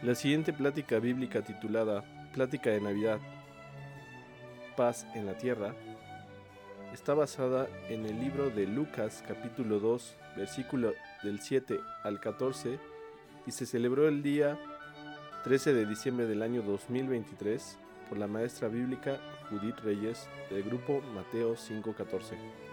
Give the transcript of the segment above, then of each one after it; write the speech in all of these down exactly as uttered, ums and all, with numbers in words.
La siguiente plática bíblica titulada Plática de Navidad, Paz en la Tierra, está basada en el libro de Lucas capítulo dos, versículo del siete al catorce, y se celebró el día trece de diciembre del año dos mil veintitrés por la maestra bíblica Judith Reyes del grupo Mateo cinco catorce.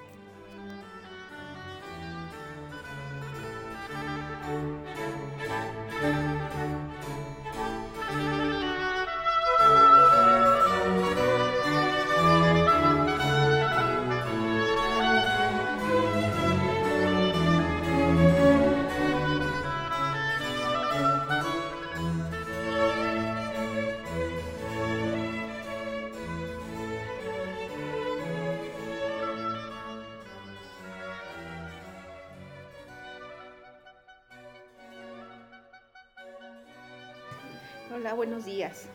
Hola, buenos días.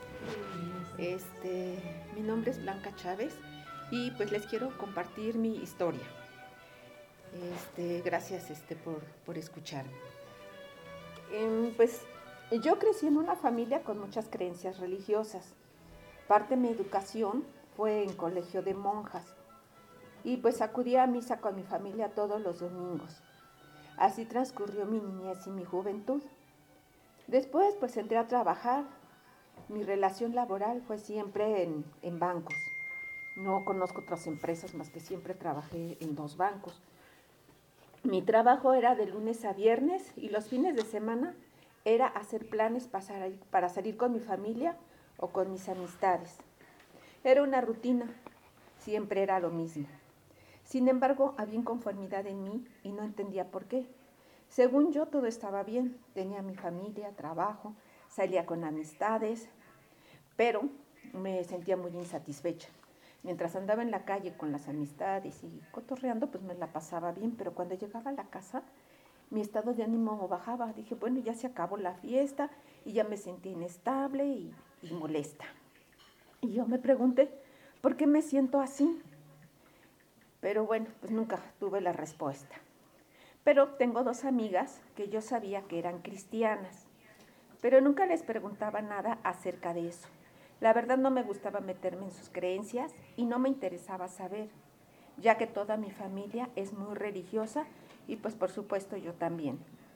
Este, mi nombre es Blanca Chávez y pues les quiero compartir mi historia. Este, gracias este, por, por escucharme. Eh, pues yo crecí en una familia con muchas creencias religiosas. Parte de mi educación fue en colegio de monjas y pues acudía a misa con mi familia todos los domingos. Así transcurrió mi niñez y mi juventud. Después pues entré a trabajar. Mi relación laboral fue siempre en, en bancos. No conozco otras empresas más que siempre trabajé en dos bancos. Mi trabajo era de lunes a viernes y los fines de semana era hacer planes para salir, para salir con mi familia o con mis amistades. Era una rutina, siempre era lo mismo. Sin embargo, había inconformidad en mí y no entendía por qué. Según yo, todo estaba bien. Tenía mi familia, trabajo, salía con amistades, pero me sentía muy insatisfecha. Mientras andaba en la calle con las amistades y cotorreando, pues me la pasaba bien, pero cuando llegaba a la casa, mi estado de ánimo bajaba. Dije, bueno, ya se acabó la fiesta y ya me sentí inestable y, y molesta. Y yo me pregunté, ¿por qué me siento así? Pero bueno, pues nunca tuve la respuesta. Pero tengo dos amigas que yo sabía que eran cristianas, pero nunca les preguntaba nada acerca de eso. La verdad no me gustaba meterme en sus creencias y no me interesaba saber, ya que toda mi familia es muy religiosa y pues por supuesto yo también.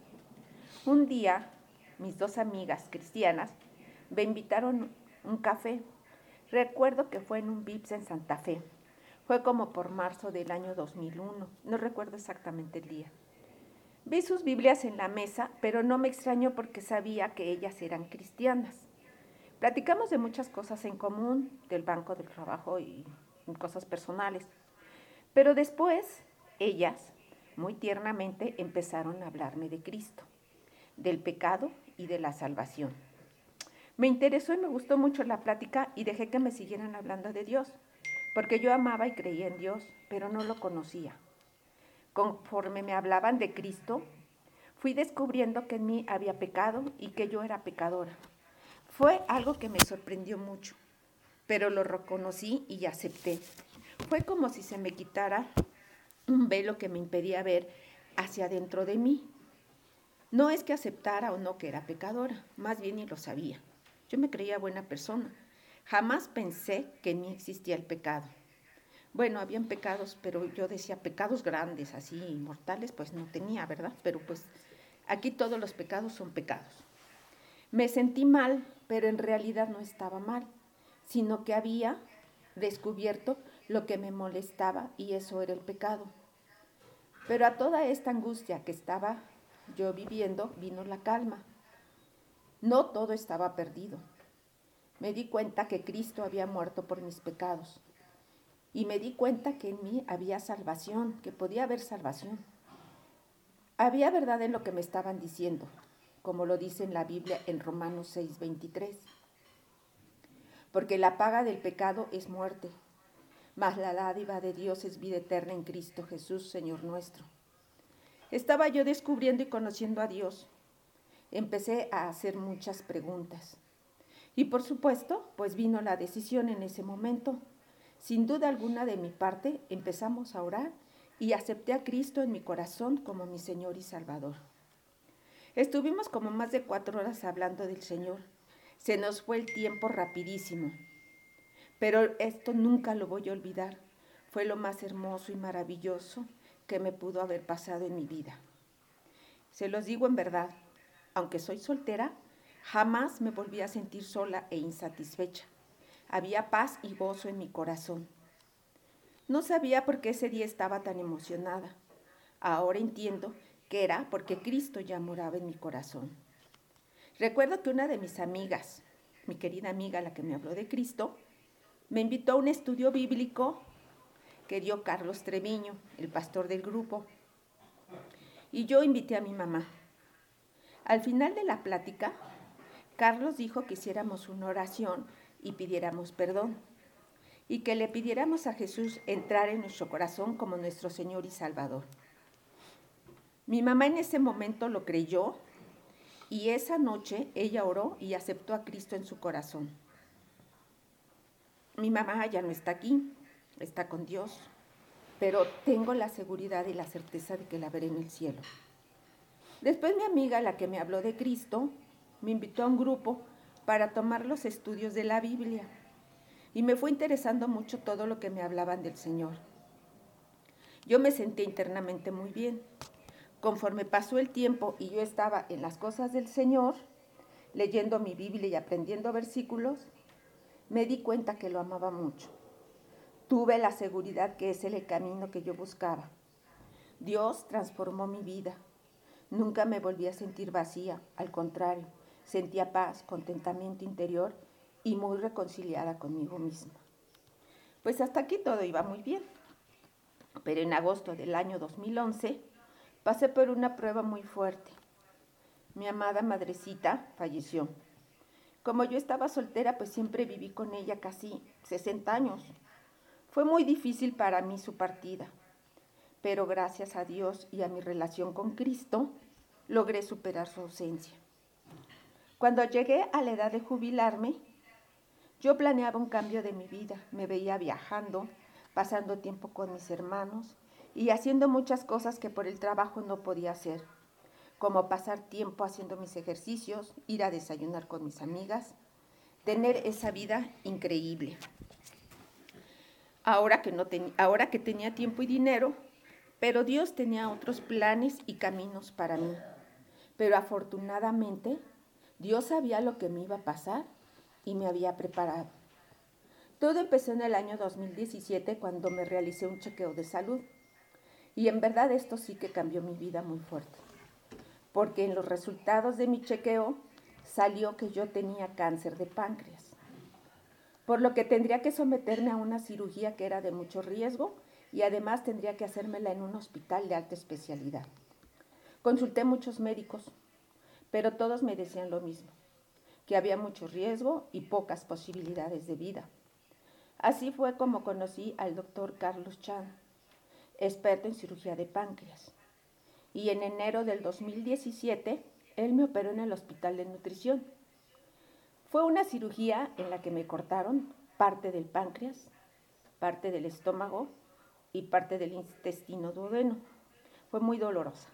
Un día, mis dos amigas cristianas me invitaron a un café. Recuerdo que fue en un Vips en Santa Fe. Fue como por marzo del año dos mil uno, no recuerdo exactamente el día. Vi sus Biblias en la mesa, pero no me extrañó porque sabía que ellas eran cristianas. Platicamos de muchas cosas en común, del banco, del trabajo y cosas personales. Pero después, ellas, muy tiernamente, empezaron a hablarme de Cristo, del pecado y de la salvación. Me interesó y me gustó mucho la plática y dejé que me siguieran hablando de Dios, porque yo amaba y creía en Dios, pero no lo conocía. Conforme me hablaban de Cristo, fui descubriendo que en mí había pecado y que yo era pecadora. Fue algo que me sorprendió mucho, pero lo reconocí y acepté. Fue como si se me quitara un velo que me impedía ver hacia adentro de mí. No es que aceptara o no que era pecadora, más bien ni lo sabía. Yo me creía buena persona. Jamás pensé que en mí existía el pecado. Bueno, habían pecados, pero yo decía pecados grandes, así, mortales, pues no tenía, ¿verdad? Pero pues aquí todos los pecados son pecados. Me sentí mal, pero en realidad no estaba mal, sino que había descubierto lo que me molestaba y eso era el pecado. Pero a toda esta angustia que estaba yo viviendo vino la calma. No todo estaba perdido. Me di cuenta que Cristo había muerto por mis pecados. Y me di cuenta que en mí había salvación, que podía haber salvación. Había verdad en lo que me estaban diciendo, como lo dice en la Biblia en Romanos seis veintitrés. Porque la paga del pecado es muerte, mas la dádiva de Dios es vida eterna en Cristo Jesús, Señor nuestro. Estaba yo descubriendo y conociendo a Dios. Empecé a hacer muchas preguntas. Y por supuesto, pues vino la decisión en ese momento. Sin duda alguna de mi parte, empezamos a orar y acepté a Cristo en mi corazón como mi Señor y Salvador. Estuvimos como más de cuatro horas hablando del Señor Se nos fue el tiempo rapidísimo, pero esto nunca lo voy a olvidar. Fue lo más hermoso y maravilloso que me pudo haber pasado en mi vida. Se los digo en verdad, aunque soy soltera, jamás me volví a sentir sola e insatisfecha. Había paz y gozo en mi corazón. No sabía por qué ese día estaba tan emocionada. Ahora entiendo que era porque Cristo ya moraba en mi corazón. Recuerdo que una de mis amigas, mi querida amiga, la que me habló de Cristo, me invitó a un estudio bíblico que dio Carlos Treviño, el pastor del grupo. Y yo invité a mi mamá. Al final de la plática, Carlos dijo que hiciéramos una oración y pidiéramos perdón, y que le pidiéramos a Jesús entrar en nuestro corazón como nuestro Señor y Salvador. Mi mamá en ese momento lo creyó, y esa noche ella oró y aceptó a Cristo en su corazón. Mi mamá ya no está aquí, está con Dios, pero tengo la seguridad y la certeza de que la veré en el cielo. Después mi amiga, la que me habló de Cristo, me invitó a un grupo para tomar los estudios de la Biblia, y me fue interesando mucho todo lo que me hablaban del Señor. Yo me sentí internamente muy bien. Conforme pasó el tiempo y yo estaba en las cosas del Señor, leyendo mi Biblia y aprendiendo versículos, me di cuenta que lo amaba mucho. Tuve la seguridad que ese era el camino que yo buscaba. Dios transformó mi vida. Nunca me volví a sentir vacía, al contrario, sentía paz, contentamiento interior y muy reconciliada conmigo misma. Pues hasta aquí todo iba muy bien. Pero en agosto del año dos mil once pasé por una prueba muy fuerte. Mi amada madrecita falleció. Como yo estaba soltera, pues siempre viví con ella casi sesenta años. Fue muy difícil para mí su partida, pero gracias a Dios y a mi relación con Cristo, logré superar su ausencia. Cuando llegué a la edad de jubilarme, yo planeaba un cambio de mi vida. Me veía viajando, pasando tiempo con mis hermanos y haciendo muchas cosas que por el trabajo no podía hacer, como pasar tiempo haciendo mis ejercicios, ir a desayunar con mis amigas, tener esa vida increíble. Ahora que, no ten, ahora que tenía tiempo y dinero, pero Dios tenía otros planes y caminos para mí. Pero afortunadamente, Dios sabía lo que me iba a pasar y me había preparado. Todo empezó en el año dos mil diecisiete cuando me realicé un chequeo de salud. Y en verdad esto sí que cambió mi vida muy fuerte. Porque en los resultados de mi chequeo salió que yo tenía cáncer de páncreas. Por lo que tendría que someterme a una cirugía que era de mucho riesgo y además tendría que hacérmela en un hospital de alta especialidad. Consulté muchos médicos, pero todos me decían lo mismo, que había mucho riesgo y pocas posibilidades de vida. Así fue como conocí al doctor Carlos Chan, experto en cirugía de páncreas. Y en enero del dos mil diecisiete, él me operó en el Hospital de Nutrición. Fue una cirugía en la que me cortaron parte del páncreas, parte del estómago y parte del intestino duodeno. Fue muy dolorosa.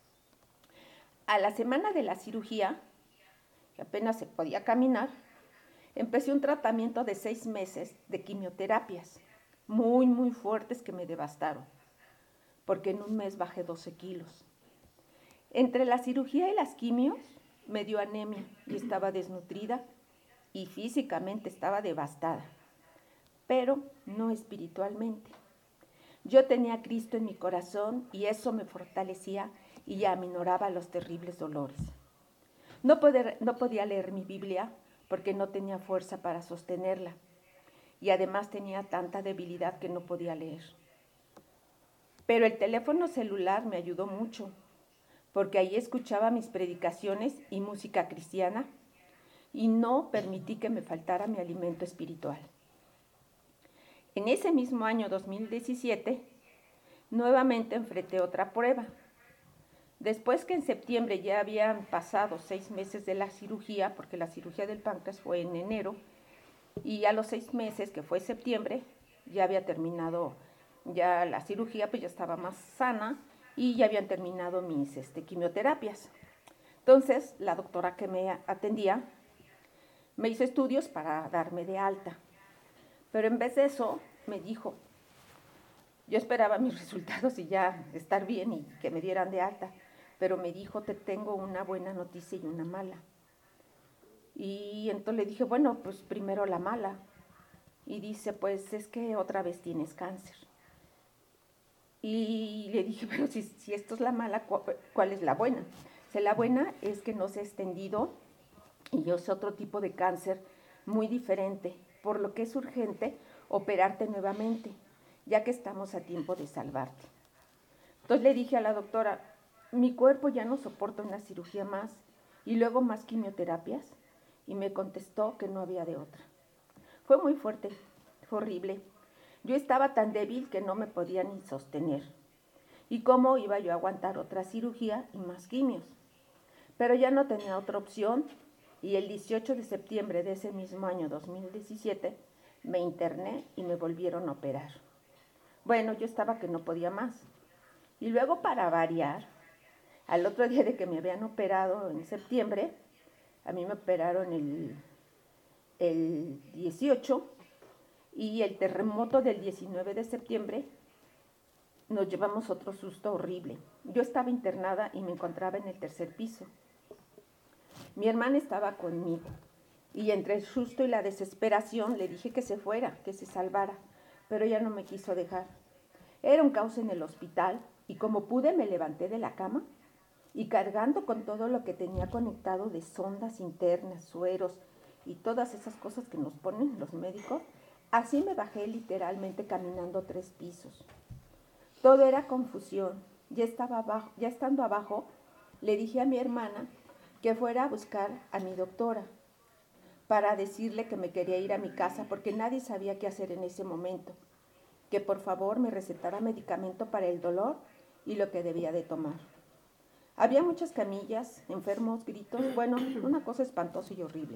A la semana de la cirugía, que apenas se podía caminar, empecé un tratamiento de seis meses de quimioterapias, muy, muy fuertes que me devastaron, porque en un mes bajé doce kilos. Entre la cirugía y las quimios me dio anemia y estaba desnutrida y físicamente estaba devastada, pero no espiritualmente. Yo tenía a Cristo en mi corazón y eso me fortalecía y aminoraba los terribles dolores. No, poder, no podía leer mi Biblia porque no tenía fuerza para sostenerla y además tenía tanta debilidad que no podía leer. Pero el teléfono celular me ayudó mucho porque ahí escuchaba mis predicaciones y música cristiana y no permití que me faltara mi alimento espiritual. En ese mismo año dos mil diecisiete, nuevamente enfrenté otra prueba. Después que en septiembre ya habían pasado seis meses de la cirugía, porque la cirugía del páncreas fue en enero, y a los seis meses, que fue septiembre, ya había terminado ya la cirugía, pues ya estaba más sana y ya habían terminado mis este, quimioterapias. Entonces, la doctora que me atendía Me hizo estudios para darme de alta, pero en vez de eso me dijo, yo esperaba mis resultados y ya estar bien y que me dieran de alta, pero me dijo, te tengo una buena noticia y una mala. Y entonces le dije, bueno, pues primero la mala. Y dice, pues es que otra vez tienes cáncer. Y le dije, pero si, si esto es la mala, ¿cuál es la buena? O sea, la buena es que no se ha extendido y yo sé otro tipo de cáncer muy diferente, por lo que es urgente operarte nuevamente, ya que estamos a tiempo de salvarte. Entonces le dije a la doctora, mi cuerpo ya no soporta una cirugía más y luego más quimioterapias, y me contestó que no había de otra. Fue muy fuerte, fue horrible. Yo estaba tan débil que no me podía ni sostener. ¿Y cómo iba yo a aguantar otra cirugía y más quimios? Pero ya no tenía otra opción y el dieciocho de septiembre de ese mismo año dos mil diecisiete me interné y me volvieron a operar. Bueno, yo estaba que no podía más. Y luego, para variar, al otro día de que me habían operado en septiembre, a mí me operaron el, el dieciocho, y el terremoto del diecinueve de septiembre nos llevamos otro susto horrible. Yo estaba internada y me encontraba en el tercer piso. Mi hermana estaba conmigo y entre el susto y la desesperación le dije que se fuera, que se salvara, pero ella no me quiso dejar. Era un caos en el hospital y como pude me levanté de la cama y cargando con todo lo que tenía conectado de sondas internas, sueros y todas esas cosas que nos ponen los médicos, así me bajé literalmente caminando tres pisos. Todo era confusión. Ya, estaba abajo, ya estando abajo, le dije a mi hermana que fuera a buscar a mi doctora para decirle que me quería ir a mi casa porque nadie sabía qué hacer en ese momento, que por favor me recetara medicamento para el dolor y lo que debía de tomar. Había muchas camillas, enfermos, gritos, bueno, una cosa espantosa y horrible.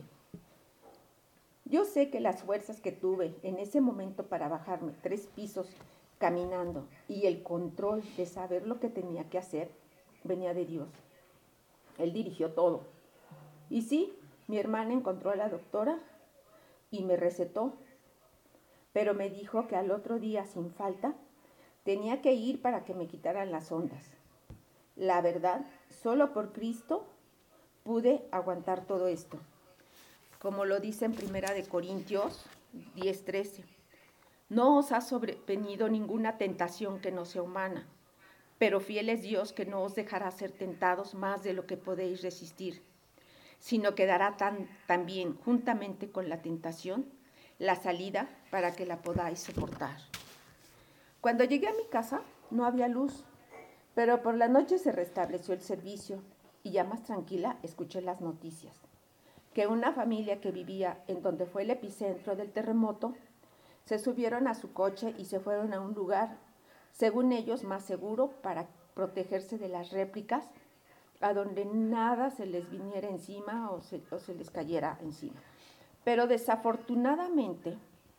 Yo sé que las fuerzas que tuve en ese momento para bajarme tres pisos caminando y el control de saber lo que tenía que hacer venía de Dios. Él dirigió todo. Y sí, mi hermana encontró a la doctora y me recetó, pero me dijo que al otro día, sin falta, tenía que ir para que me quitaran las ondas. La verdad, solo por Cristo pude aguantar todo esto. Como lo dice en Primera de Corintios diez trece. No os ha sobrevenido ninguna tentación que no sea humana, pero fiel es Dios que no os dejará ser tentados más de lo que podéis resistir, sino que dará tan, también, juntamente con la tentación, la salida para que la podáis soportar. Cuando llegué a mi casa no había luz, pero por la noche se restableció el servicio y ya más tranquila escuché las noticias, que una familia que vivía en donde fue el epicentro del terremoto se subieron a su coche y se fueron a un lugar, según ellos, más seguro para protegerse de las réplicas, a donde nada se les viniera encima o se, o se les cayera encima. Pero desafortunadamente,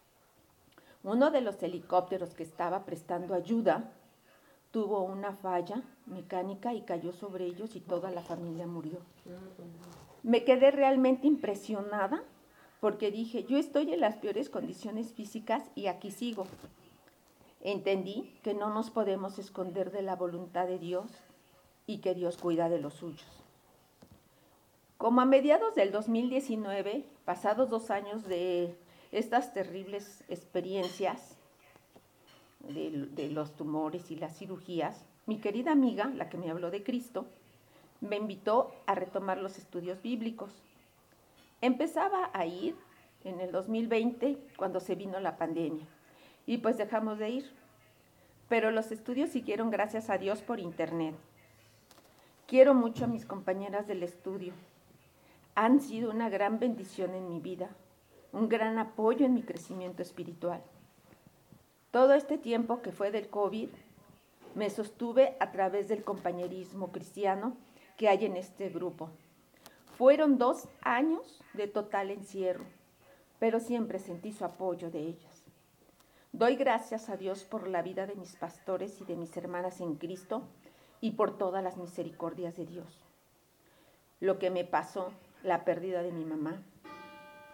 uno de los helicópteros que estaba prestando ayuda tuvo una falla mecánica y cayó sobre ellos y toda la familia murió. Me quedé realmente impresionada porque dije, yo estoy en las peores condiciones físicas y aquí sigo. Entendí que no nos podemos esconder de la voluntad de Dios y que Dios cuida de los suyos. Como a mediados del dos mil diecinueve, pasados dos años de estas terribles experiencias de, de los tumores y las cirugías, mi querida amiga, la que me habló de Cristo, me invitó a retomar los estudios bíblicos. Empezaba a ir en el dos mil veinte cuando se vino la pandemia y pues dejamos de ir, pero los estudios siguieron gracias a Dios por internet. Quiero mucho a mis compañeras del estudio. Han sido una gran bendición en mi vida, un gran apoyo en mi crecimiento espiritual. Todo este tiempo que fue del COVID, me sostuve a través del compañerismo cristiano que hay en este grupo. Fueron dos años de total encierro, pero siempre sentí su apoyo de ellas. Doy gracias a Dios por la vida de mis pastores y de mis hermanas en Cristo y por todas las misericordias de Dios. Lo que me pasó, la pérdida de mi mamá,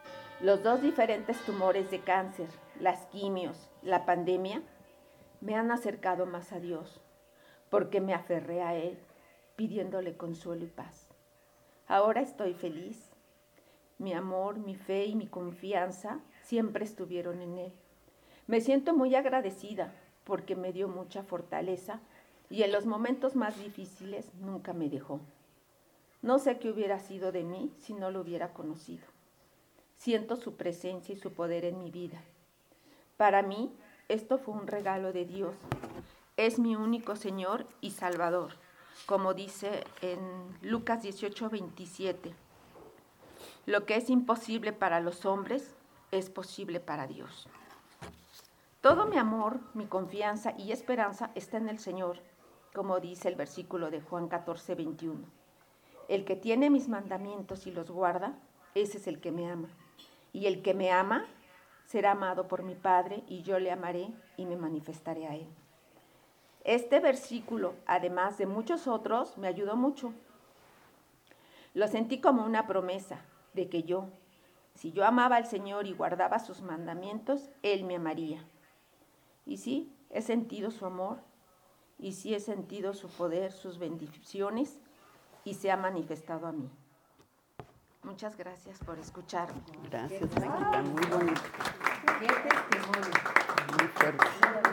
Los dos diferentes tumores de cáncer, las quimios, la pandemia, me han acercado más a Dios, porque me aferré a Él, pidiéndole consuelo y paz. Ahora estoy feliz. Mi amor, mi fe y mi confianza siempre estuvieron en Él. Me siento muy agradecida porque me dio mucha fortaleza y en los momentos más difíciles nunca me dejó. No sé qué hubiera sido de mí si no lo hubiera conocido. Siento su presencia y su poder en mi vida. Para mí, esto fue un regalo de Dios. Es mi único Señor y Salvador, como dice en Lucas dieciocho veintisiete. Lo que es imposible para los hombres es posible para Dios. Todo mi amor, mi confianza y esperanza está en el Señor, como dice el versículo de Juan catorce veintiuno. El que tiene mis mandamientos y los guarda, ese es el que me ama. Y el que me ama será amado por mi Padre, y yo le amaré y me manifestaré a Él. Este versículo, además de muchos otros, me ayudó mucho. Lo sentí como una promesa de que yo, si yo amaba al Señor y guardaba sus mandamientos, Él me amaría. Y sí, he sentido su amor, y sí he sentido su poder, sus bendiciones, y se ha manifestado a mí. Muchas gracias por escucharme. Gracias, Blanquita, muy bonito. Qué testimonio. Muy fuerte.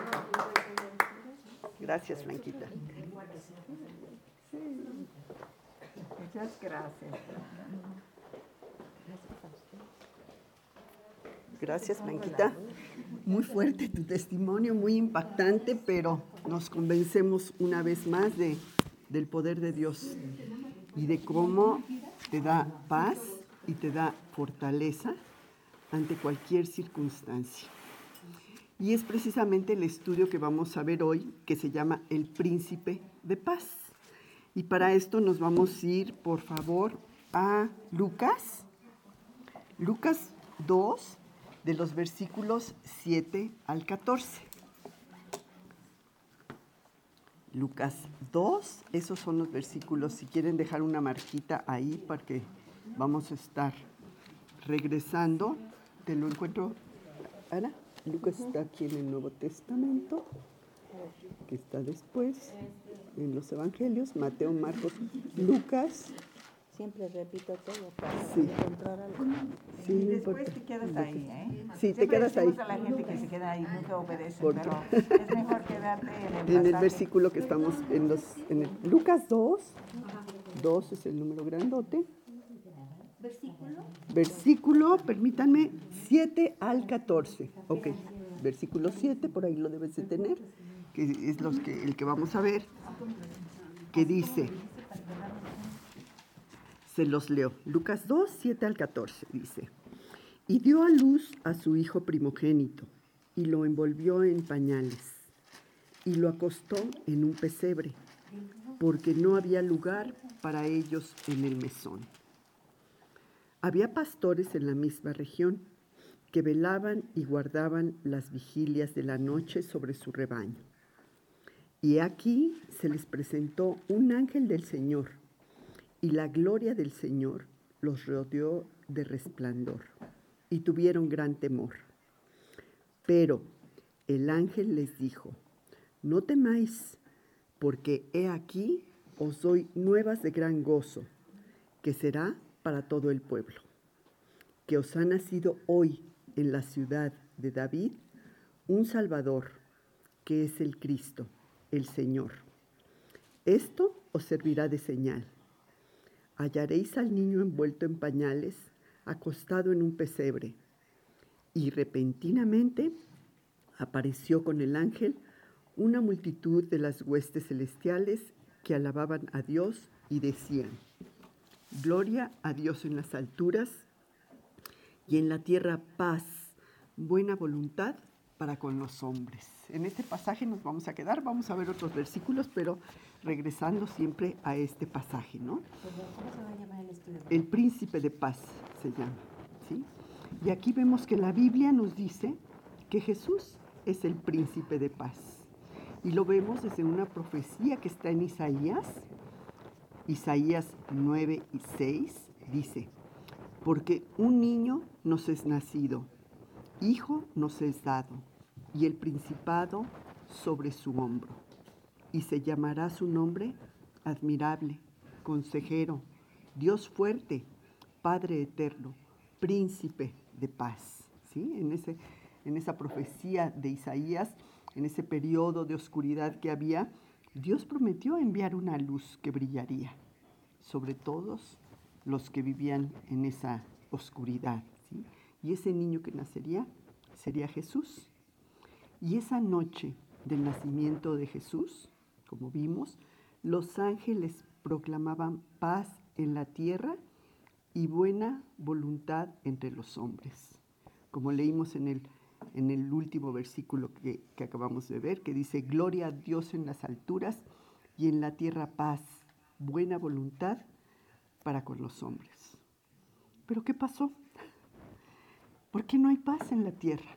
Gracias, Blanquita. Muchas gracias. Gracias, Blanquita. Muy fuerte tu testimonio, muy impactante, pero nos convencemos una vez más de, del poder de Dios y de cómo te da paz y te da fortaleza ante cualquier circunstancia. Y es precisamente el estudio que vamos a ver hoy, que se llama El Príncipe de Paz. Y para esto nos vamos a ir, por favor, a Lucas, Lucas dos, de los versículos siete al catorce. Lucas dos, esos son los versículos. Si quieren dejar una marquita ahí, porque vamos a estar regresando. ¿Te lo encuentro, Ana? Lucas está aquí en el Nuevo Testamento, que está después en los Evangelios, Mateo, Marcos, Lucas. Siempre repito todo para Sí. encontrar algo. Sí, Y no después importa. te quedas ahí, ¿eh? Sí, te Siempre quedas ahí. decimos a la gente que se queda ahí, nunca obedece, Por- pero es mejor quedarte en el En el pasaje. versículo que estamos en los en el, Lucas dos, dos es el número grandote. ¿Versículo? Versículo, permítanme, siete al catorce. Ok, versículo siete, por ahí lo debes de tener, que es los que, el que vamos a ver, que dice, se los leo, Lucas dos, siete al catorce, dice, y dio a luz a su hijo primogénito, y lo envolvió en pañales, y lo acostó en un pesebre, porque no había lugar para ellos en el mesón. Había pastores en la misma región que velaban y guardaban las vigilias de la noche sobre su rebaño. Y aquí se les presentó un ángel del Señor, y la gloria del Señor los rodeó de resplandor, y tuvieron gran temor. Pero el ángel les dijo, no temáis, porque he aquí os doy nuevas de gran gozo, que será para todo el pueblo, que os ha nacido hoy en la ciudad de David un Salvador, que es el Cristo, el Señor. Esto os servirá de señal. Hallaréis al niño envuelto en pañales, acostado en un pesebre. Y repentinamente apareció con el ángel una multitud de las huestes celestiales que alababan a Dios y decían, gloria a Dios en las alturas y en la tierra paz, buena voluntad para con los hombres. En este pasaje nos vamos a quedar, vamos a ver otros versículos, pero regresando siempre a este pasaje, ¿no? ¿Cómo se va a llamar el estudio? El príncipe de paz se llama, ¿sí? Y aquí vemos que la Biblia nos dice que Jesús es el príncipe de paz. Y lo vemos desde una profecía que está en Isaías, Isaías nueve y seis, dice, Porque un niño nos es nacido, hijo nos es dado, y el principado sobre su hombro. Y se llamará su nombre admirable, consejero, Dios fuerte, Padre eterno, príncipe de paz. ¿Sí? En, ese, en esa profecía de Isaías, en ese periodo de oscuridad que había, Dios prometió enviar una luz que brillaría sobre todos los que vivían en esa oscuridad. ¿Sí? Y ese niño que nacería sería Jesús. Y esa noche del nacimiento de Jesús, como vimos, los ángeles proclamaban paz en la tierra y buena voluntad entre los hombres. Como leímos en el, en el último versículo que, que acabamos de ver, que dice, gloria a Dios en las alturas y en la tierra paz, buena voluntad para con los hombres. ¿Pero qué pasó? ¿Por qué no hay paz en la tierra?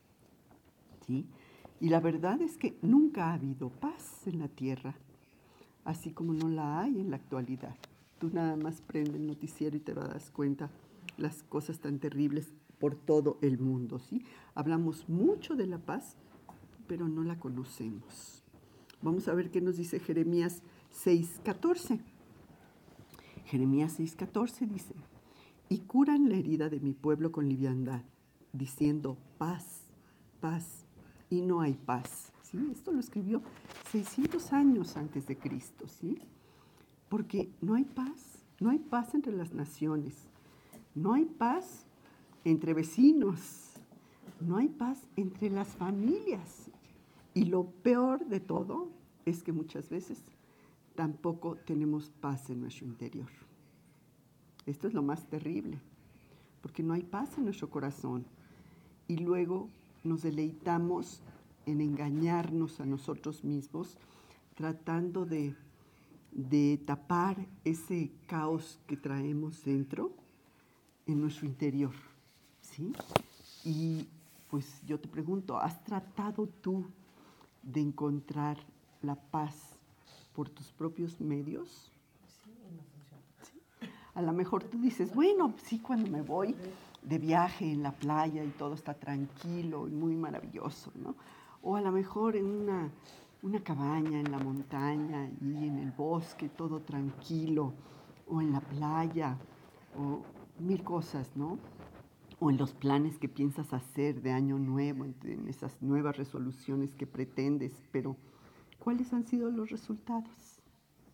¿Sí? Y la verdad es que nunca ha habido paz en la tierra, así como no la hay en la actualidad. Tú nada más prende el noticiero y te das cuenta las cosas tan terribles por todo el mundo, ¿sí? Hablamos mucho de la paz, pero no la conocemos. Vamos a ver qué nos dice Jeremías seis catorce. Jeremías seis catorce dice, y curan la herida de mi pueblo con liviandad, diciendo paz, paz, y no hay paz. ¿Sí? Esto lo escribió seiscientos años antes de Cristo, ¿sí? Porque no hay paz, no hay paz entre las naciones, no hay paz entre vecinos, no hay paz entre las familias. Y lo peor de todo es que muchas veces tampoco tenemos paz en nuestro interior. Esto es lo más terrible, porque no hay paz en nuestro corazón. Y luego nos deleitamos en engañarnos a nosotros mismos, tratando de, de tapar ese caos que traemos dentro, en nuestro interior, ¿sí? Y pues yo te pregunto, ¿has tratado tú de encontrar la paz por tus propios medios? Sí, no funciona. ¿Sí? A lo mejor tú dices, bueno, sí, cuando me voy de viaje en la playa y todo está tranquilo y muy maravilloso, ¿no? O a lo mejor en una, una cabaña en la montaña y en el bosque, todo tranquilo, o en la playa, o mil cosas, ¿no? O en los planes que piensas hacer de año nuevo, en esas nuevas resoluciones que pretendes, pero ¿cuáles han sido los resultados?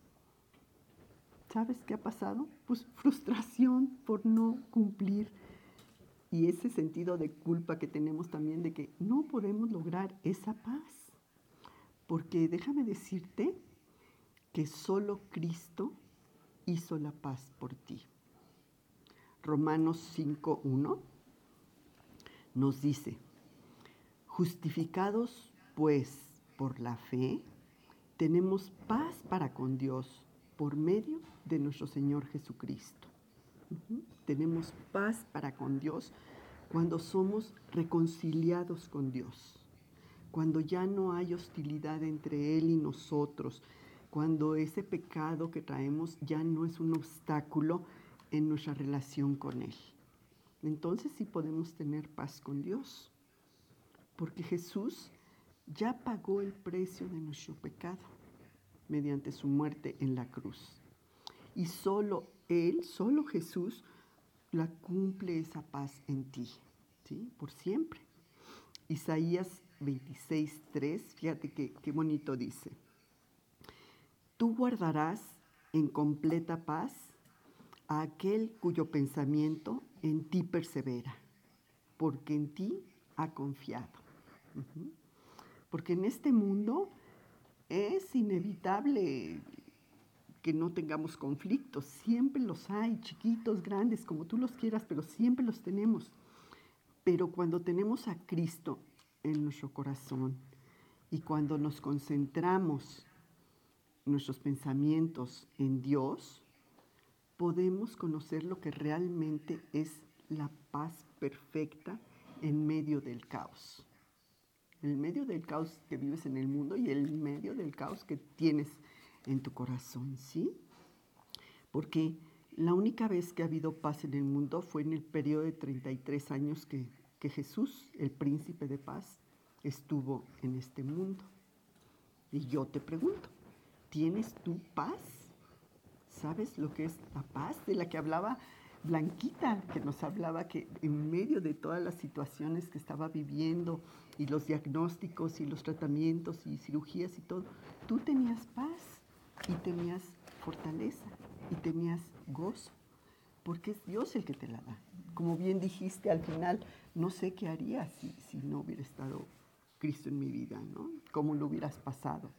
¿Sabes qué ha pasado? Pues frustración por no cumplir y ese sentido de culpa que tenemos también de que no podemos lograr esa paz. Porque déjame decirte que solo Cristo hizo la paz por ti. Romanos cinco uno nos dice, justificados pues por la fe, tenemos paz para con Dios por medio de nuestro Señor Jesucristo. Uh-huh. Tenemos paz para con Dios cuando somos reconciliados con Dios, cuando ya no hay hostilidad entre Él y nosotros, cuando ese pecado que traemos ya no es un obstáculo en nuestra relación con Él. Entonces sí podemos tener paz con Dios, porque Jesús ya pagó el precio de nuestro pecado mediante su muerte en la cruz. Y solo Él, solo Jesús, la cumple esa paz en ti, ¿sí? Por siempre. Isaías veintiséis tres, fíjate qué, qué bonito dice. Tú guardarás en completa paz a aquel cuyo pensamiento en ti persevera, porque en ti ha confiado. Uh-huh. Porque en este mundo es inevitable que no tengamos conflictos, siempre los hay, chiquitos, grandes, como tú los quieras, pero siempre los tenemos. Pero cuando tenemos a Cristo en nuestro corazón y cuando nos concentramos nuestros pensamientos en Dios, podemos conocer lo que realmente es la paz perfecta en medio del caos. En medio del caos que vives en el mundo y en medio del caos que tienes en tu corazón, ¿sí? Porque La única vez que ha habido paz en el mundo fue en el periodo de treinta y tres años que, que Jesús, el príncipe de paz, estuvo en este mundo. Y yo te pregunto, ¿tienes tú paz? ¿Sabes lo que es la paz de la que hablaba Blanquita, que nos hablaba que en medio de todas las situaciones que estaba viviendo y los diagnósticos y los tratamientos y cirugías y todo, tú tenías paz y tenías fortaleza y tenías gozo, porque es Dios el que te la da. Como bien dijiste al final, no sé qué haría si, si no hubiera estado Cristo en mi vida, ¿no? ¿Cómo lo hubieras pasado?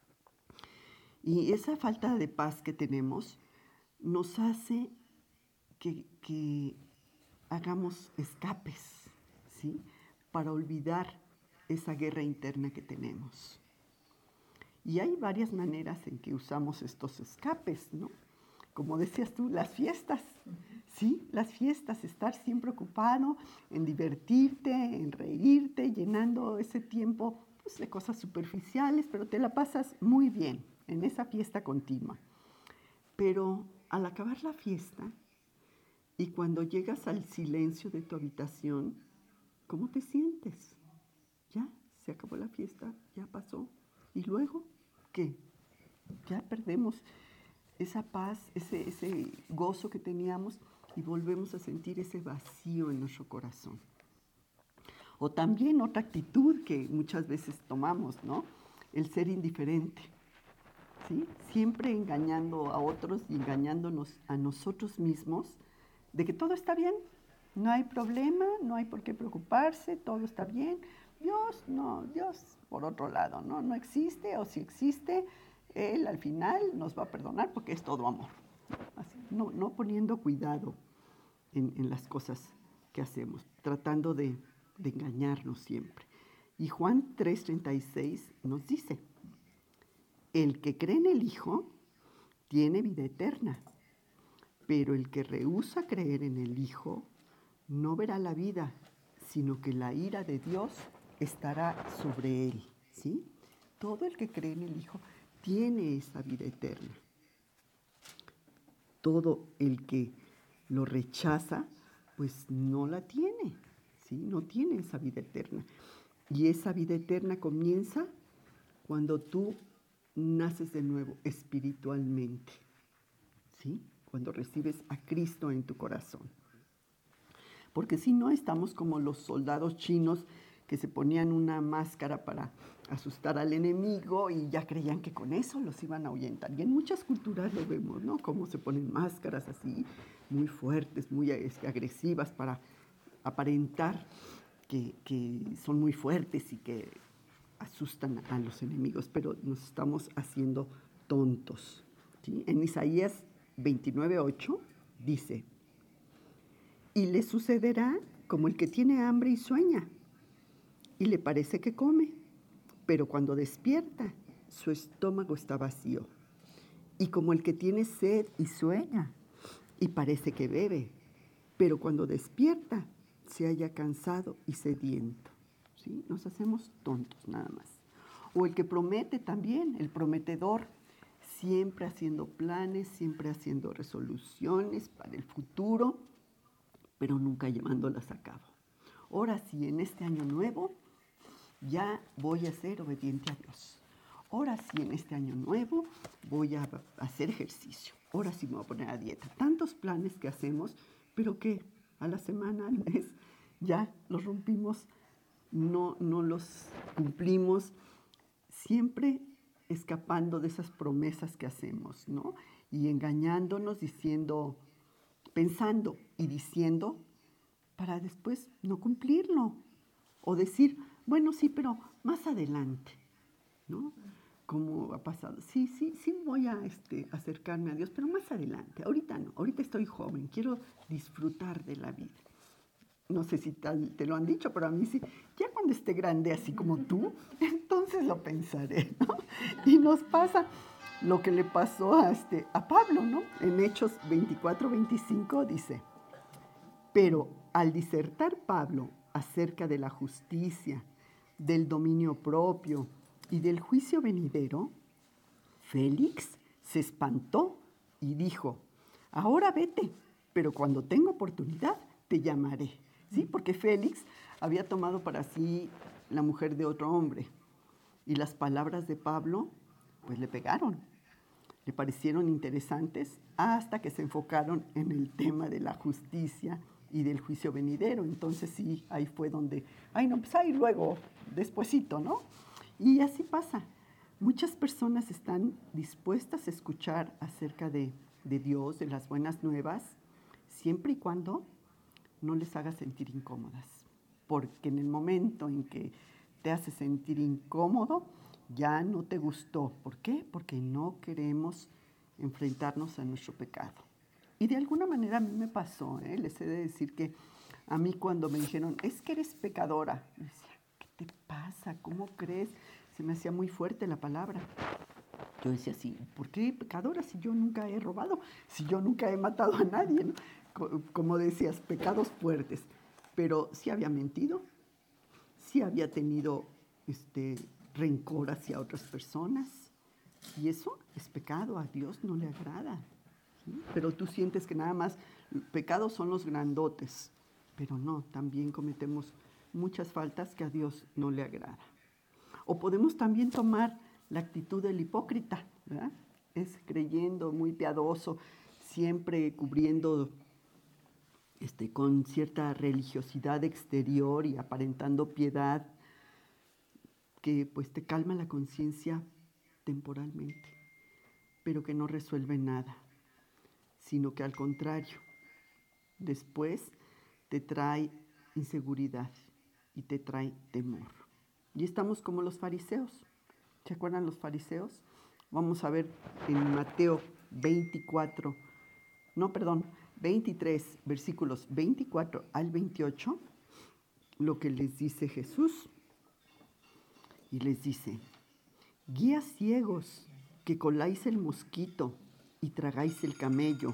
Y esa falta de paz que tenemos nos hace que, que hagamos escapes, ¿sí? Para olvidar esa guerra interna que tenemos. Y hay varias maneras en que usamos estos escapes, ¿no? Como decías tú, las fiestas, ¿sí? Las fiestas, estar siempre ocupado en divertirte, en reírte, llenando ese tiempo pues, de cosas superficiales, pero te la pasas muy bien en esa fiesta continua. Pero al acabar la fiesta y cuando llegas al silencio de tu habitación, ¿cómo te sientes? Ya, se acabó la fiesta, ya pasó. ¿Y luego qué? Ya perdemos esa paz, ese, ese gozo que teníamos y volvemos a sentir ese vacío en nuestro corazón. O también otra actitud que muchas veces tomamos, ¿no? El ser indiferente, ¿sí? Siempre engañando a otros y engañándonos a nosotros mismos de que todo está bien, no hay problema, no hay por qué preocuparse, todo está bien. Dios, no, Dios por otro lado, ¿no? No existe, o si existe, Él al final nos va a perdonar porque es todo amor. Así, no, no poniendo cuidado en, en las cosas que hacemos, tratando de, de engañarnos siempre. Y Juan tres treinta y seis nos dice, el que cree en el Hijo tiene vida eterna, pero el que rehúsa creer en el Hijo no verá la vida, sino que la ira de Dios estará sobre él, ¿sí? Todo el que cree en el Hijo tiene esa vida eterna. Todo el que lo rechaza, pues no la tiene, ¿sí? No tiene esa vida eterna. Y esa vida eterna comienza cuando tú naces de nuevo espiritualmente, ¿sí? Cuando recibes a Cristo en tu corazón. Porque si no, estamos como los soldados chinos que se ponían una máscara para asustar al enemigo y ya creían que con eso los iban a ahuyentar. Y en muchas culturas lo vemos, ¿no? Cómo se ponen máscaras así, muy fuertes, muy agresivas para aparentar que, que son muy fuertes y que asustan a los enemigos, pero nos estamos haciendo tontos, ¿sí? En Isaías veintinueve ocho dice, y le sucederá como el que tiene hambre y sueña, y le parece que come, pero cuando despierta, su estómago está vacío. Y como el que tiene sed y sueña, y parece que bebe, pero cuando despierta, se halla cansado y sediento. ¿Sí? Nos hacemos tontos nada más. O el que promete también, el prometedor, siempre haciendo planes, siempre haciendo resoluciones para el futuro, pero nunca llevándolas a cabo. Ahora sí, en este año nuevo, ya voy a ser obediente a Dios. Ahora sí, en este año nuevo, voy a hacer ejercicio. Ahora sí me voy a poner a dieta. Tantos planes que hacemos, pero que a la semana, al mes, ya los rompimos, no, no los cumplimos, siempre escapando de esas promesas que hacemos, ¿no? Y engañándonos, diciendo, pensando y diciendo, para después no cumplirlo. O decir, bueno, sí, pero más adelante, ¿no? Como ha pasado, sí, sí, sí voy a este, acercarme a Dios, pero más adelante, ahorita no, ahorita estoy joven, quiero disfrutar de la vida. No sé si tal, te lo han dicho, pero a mí sí, ya cuando esté grande así como tú, entonces lo pensaré, ¿no? Y nos pasa lo que le pasó a, este, a Pablo, ¿no? En Hechos veinticuatro veinticinco dice, pero al disertar Pablo acerca de la justicia, del dominio propio y del juicio venidero, Félix se espantó y dijo, ahora vete, pero cuando tenga oportunidad te llamaré. ¿Sí? Porque Félix había tomado para sí la mujer de otro hombre. Y las palabras de Pablo, pues le pegaron. Le parecieron interesantes hasta que se enfocaron en el tema de la justicia y del juicio venidero. Entonces sí, ahí fue donde, ay no, pues ahí luego, despuesito, ¿no? Y así pasa. Muchas personas están dispuestas a escuchar acerca de, de Dios, de las buenas nuevas, siempre y cuando no les haga sentir incómodas. Porque en el momento en que te hace sentir incómodo, ya no te gustó. ¿Por qué? Porque no queremos enfrentarnos a nuestro pecado. Y de alguna manera a mí me pasó, ¿eh? Les he de decir que a mí cuando me dijeron, es que eres pecadora, me decía, ¿qué te pasa? ¿Cómo crees? Se me hacía muy fuerte la palabra. Yo decía, sí, ¿por qué pecadora si yo nunca he robado? Si yo nunca he matado a nadie, ¿no? Como decías, pecados fuertes. Pero sí había mentido, sí había tenido este, rencor hacia otras personas. Y eso es pecado, a Dios no le agrada. ¿Sí? Pero tú sientes que nada más pecados son los grandotes. Pero no, también cometemos muchas faltas que a Dios no le agrada. O podemos también tomar la actitud del hipócrita, ¿verdad? Es creyendo, muy piadoso, siempre cubriendo este, con cierta religiosidad exterior y aparentando piedad, que pues te calma la conciencia temporalmente, pero que no resuelve nada, sino que al contrario, después te trae inseguridad y te trae temor. Y estamos como los fariseos. ¿Se acuerdan los fariseos? Vamos a ver en Mateo veinticuatro, no, perdón, veintitrés, versículos veinticuatro al veintiocho, lo que les dice Jesús. Y les dice, guías ciegos, que coláis el mosquito y tragáis el camello.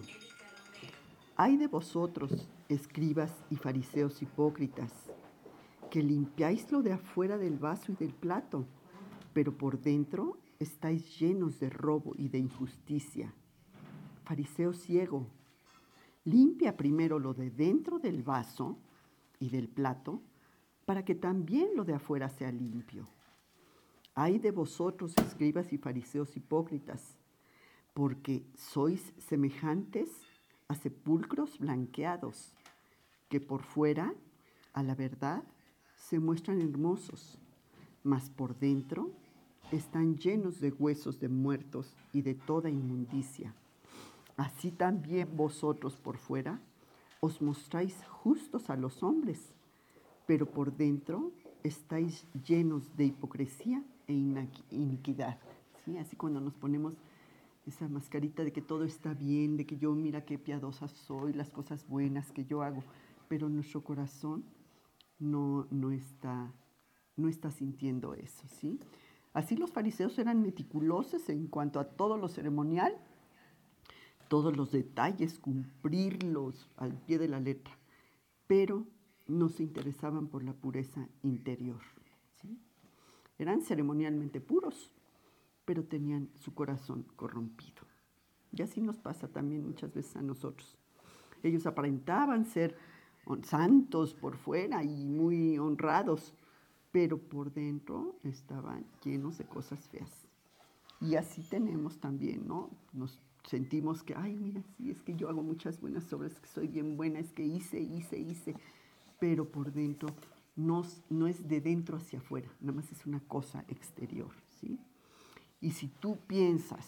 Ay de vosotros, escribas y fariseos hipócritas, que limpiáis lo de afuera del vaso y del plato, pero por dentro estáis llenos de robo y de injusticia. Fariseo ciego, limpia primero lo de dentro del vaso y del plato, para que también lo de afuera sea limpio. Ay de vosotros, escribas y fariseos hipócritas, porque sois semejantes a sepulcros blanqueados, que por fuera, a la verdad, se muestran hermosos, mas por dentro están llenos de huesos de muertos y de toda inmundicia. Así también vosotros por fuera os mostráis justos a los hombres, pero por dentro estáis llenos de hipocresía e iniquidad. ¿Sí? Así cuando nos ponemos esa mascarita de que todo está bien, de que yo mira qué piadosa soy, las cosas buenas que yo hago, pero nuestro corazón no, no, está, no está sintiendo eso. ¿Sí? Así los fariseos eran meticulosos en cuanto a todo lo ceremonial, todos los detalles, cumplirlos al pie de la letra, pero no se interesaban por la pureza interior. ¿Sí? Eran ceremonialmente puros, pero tenían su corazón corrompido. Y así nos pasa también muchas veces a nosotros. Ellos aparentaban ser santos por fuera y muy honrados, pero por dentro estaban llenos de cosas feas. Y así tenemos también, ¿no? Nos sentimos que, ay, mira, sí, es que yo hago muchas buenas obras, que soy bien buena, es que hice, hice, hice, pero por dentro no, no es de dentro hacia afuera, nada más es una cosa exterior, ¿sí? Y si tú piensas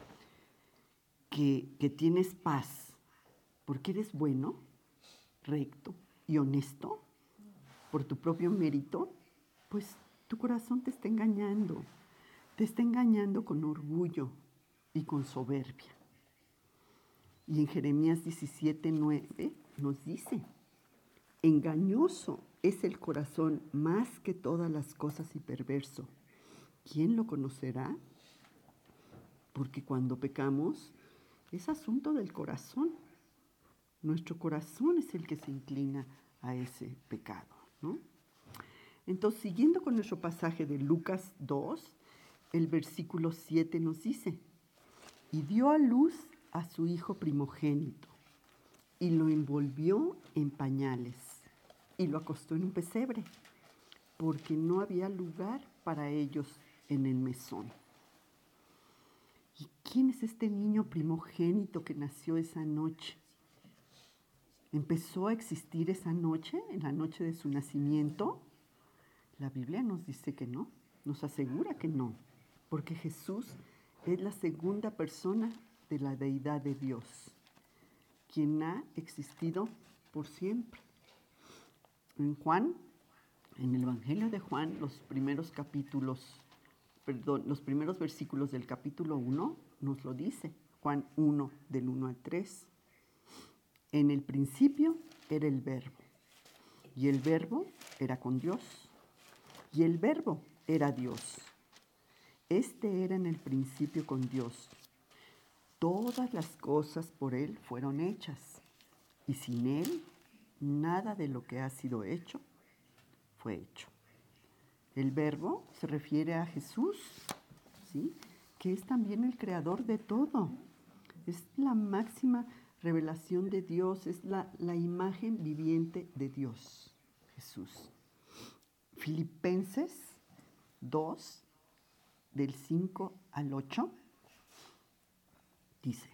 que, que tienes paz porque eres bueno, recto y honesto, por tu propio mérito, pues tu corazón te está engañando, te está engañando con orgullo y con soberbia. Y en Jeremías diecisiete, nueve nos dice, engañoso es el corazón más que todas las cosas y perverso. ¿Quién lo conocerá? Porque cuando pecamos es asunto del corazón. Nuestro corazón es el que se inclina a ese pecado, ¿no? Entonces, siguiendo con nuestro pasaje de Lucas dos, el versículo siete nos dice, y dio a luz a su hijo primogénito y lo envolvió en pañales y lo acostó en un pesebre, porque no había lugar para ellos en el mesón. ¿Y quién es este niño primogénito que nació esa noche? ¿Empezó a existir esa noche, en la noche de su nacimiento? La Biblia nos dice que no, nos asegura que no, porque Jesús es la segunda persona de la deidad de Dios, quien ha existido por siempre. En Juan, en el Evangelio de Juan, los primeros capítulos, perdón, los primeros versículos del capítulo uno nos lo dice, Juan uno, del uno al tres. En el principio era el Verbo, y el Verbo era con Dios, y el Verbo era Dios. Este era en el principio con Dios. Todas las cosas por Él fueron hechas, y sin Él nada de lo que ha sido hecho fue hecho. El Verbo se refiere a Jesús, ¿sí?, que es también el creador de todo. Es la máxima revelación de Dios, es la, la imagen viviente de Dios, Jesús. Filipenses dos, del cinco al ocho, dice: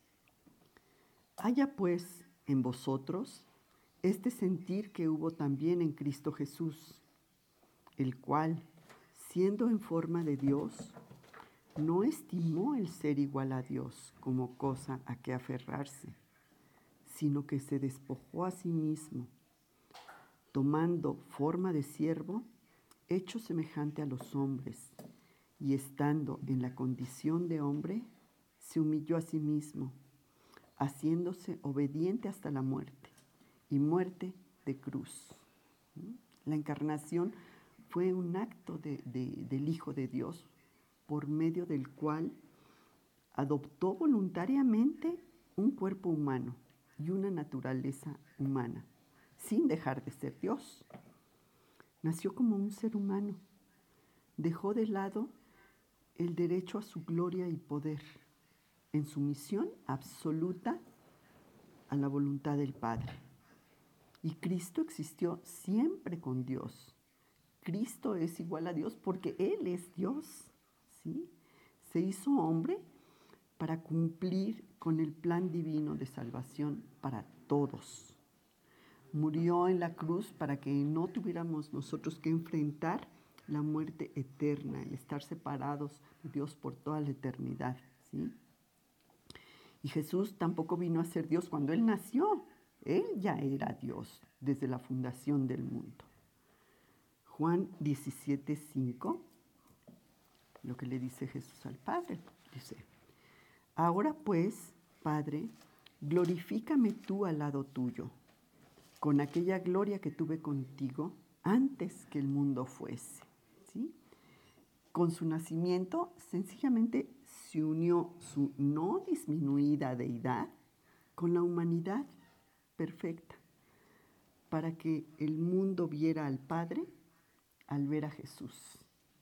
haya pues en vosotros este sentir que hubo también en Cristo Jesús, el cual, siendo en forma de Dios, no estimó el ser igual a Dios como cosa a que aferrarse, sino que se despojó a sí mismo, tomando forma de siervo, hecho semejante a los hombres, y estando en la condición de hombre, se humilló a sí mismo, haciéndose obediente hasta la muerte, y muerte de cruz. La encarnación fue un acto de, de, del Hijo de Dios, por medio del cual adoptó voluntariamente un cuerpo humano y una naturaleza humana, sin dejar de ser Dios. Nació como un ser humano, dejó de lado el derecho a su gloria y poder, en sumisión absoluta a la voluntad del Padre. Y Cristo existió siempre con Dios. Cristo es igual a Dios porque Él es Dios, ¿sí? Se hizo hombre para cumplir con el plan divino de salvación para todos. Murió en la cruz para que no tuviéramos nosotros que enfrentar la muerte eterna, el estar separados de Dios por toda la eternidad, ¿sí? Y Jesús tampoco vino a ser Dios cuando Él nació. Él ya era Dios desde la fundación del mundo. Juan diecisiete, cinco, lo que le dice Jesús al Padre, dice: ahora pues, Padre, glorifícame tú al lado tuyo, con aquella gloria que tuve contigo antes que el mundo fuese. ¿Sí? Con su nacimiento, sencillamente se unió su no disminuida deidad con la humanidad perfecta, para que el mundo viera al Padre al ver a Jesús.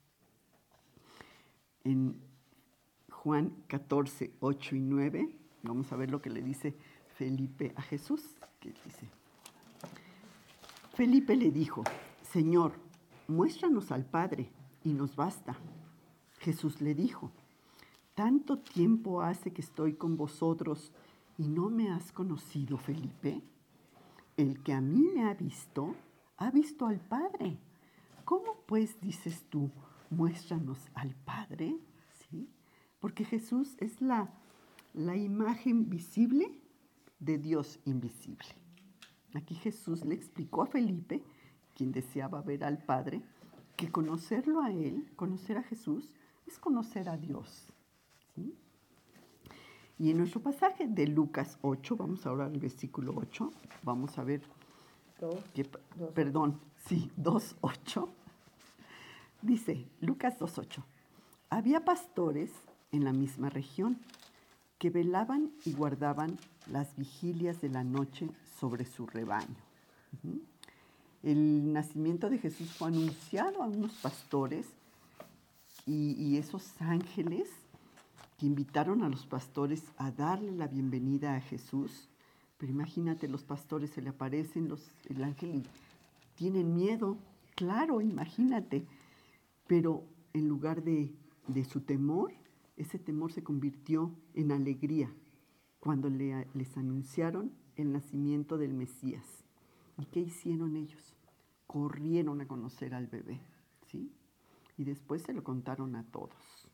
En Juan catorce, ocho y nueve, vamos a ver lo que le dice Felipe a Jesús, que dice: Felipe le dijo: Señor, muéstranos al Padre y nos basta. Jesús le dijo: ¿tanto tiempo hace que estoy con vosotros y no me has conocido, Felipe? El que a mí me ha visto, ha visto al Padre. ¿Cómo pues dices tú, muéstranos al Padre? ¿Sí? Porque Jesús es la, la imagen visible de Dios invisible. Aquí Jesús le explicó a Felipe, quien deseaba ver al Padre, que conocerlo a Él, conocer a Jesús, es conocer a Dios. ¿Sí? Y en nuestro pasaje de Lucas ocho, vamos ahora al versículo ocho, vamos a ver, Dos, que, dos, perdón, sí, dos ocho, dice Lucas dos ocho, había pastores en la misma región que velaban y guardaban las vigilias de la noche sobre su rebaño. Uh-huh. El nacimiento de Jesús fue anunciado a unos pastores y, y esos ángeles que invitaron a los pastores a darle la bienvenida a Jesús. Pero imagínate, los pastores se le aparecen, los, el ángel, y tienen miedo. Claro, imagínate. Pero en lugar de, de su temor, ese temor se convirtió en alegría cuando le, les anunciaron el nacimiento del Mesías. ¿Y qué hicieron ellos? Corrieron a conocer al bebé, ¿sí? Y después se lo contaron a todos.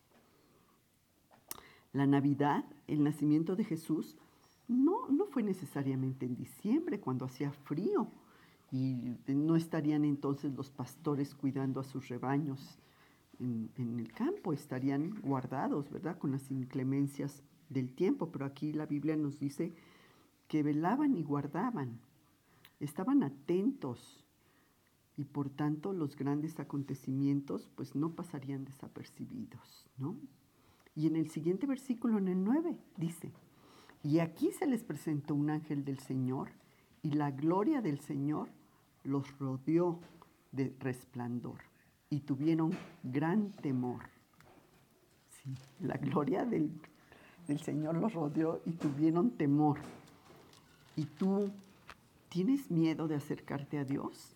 La Navidad, el nacimiento de Jesús, no, no fue necesariamente en diciembre, cuando hacía frío, y no estarían entonces los pastores cuidando a sus rebaños en, en el campo, estarían guardados, ¿verdad?, con las inclemencias del tiempo. Pero aquí la Biblia nos dice que velaban y guardaban, estaban atentos, y por tanto los grandes acontecimientos pues no pasarían desapercibidos, ¿no? Y en el siguiente versículo, en el nueve, dice: y aquí se les presentó un ángel del Señor, y la gloria del Señor los rodeó de resplandor, y tuvieron gran temor. Sí, la gloria del, del Señor los rodeó y tuvieron temor. ¿Y tú tienes miedo de acercarte a Dios?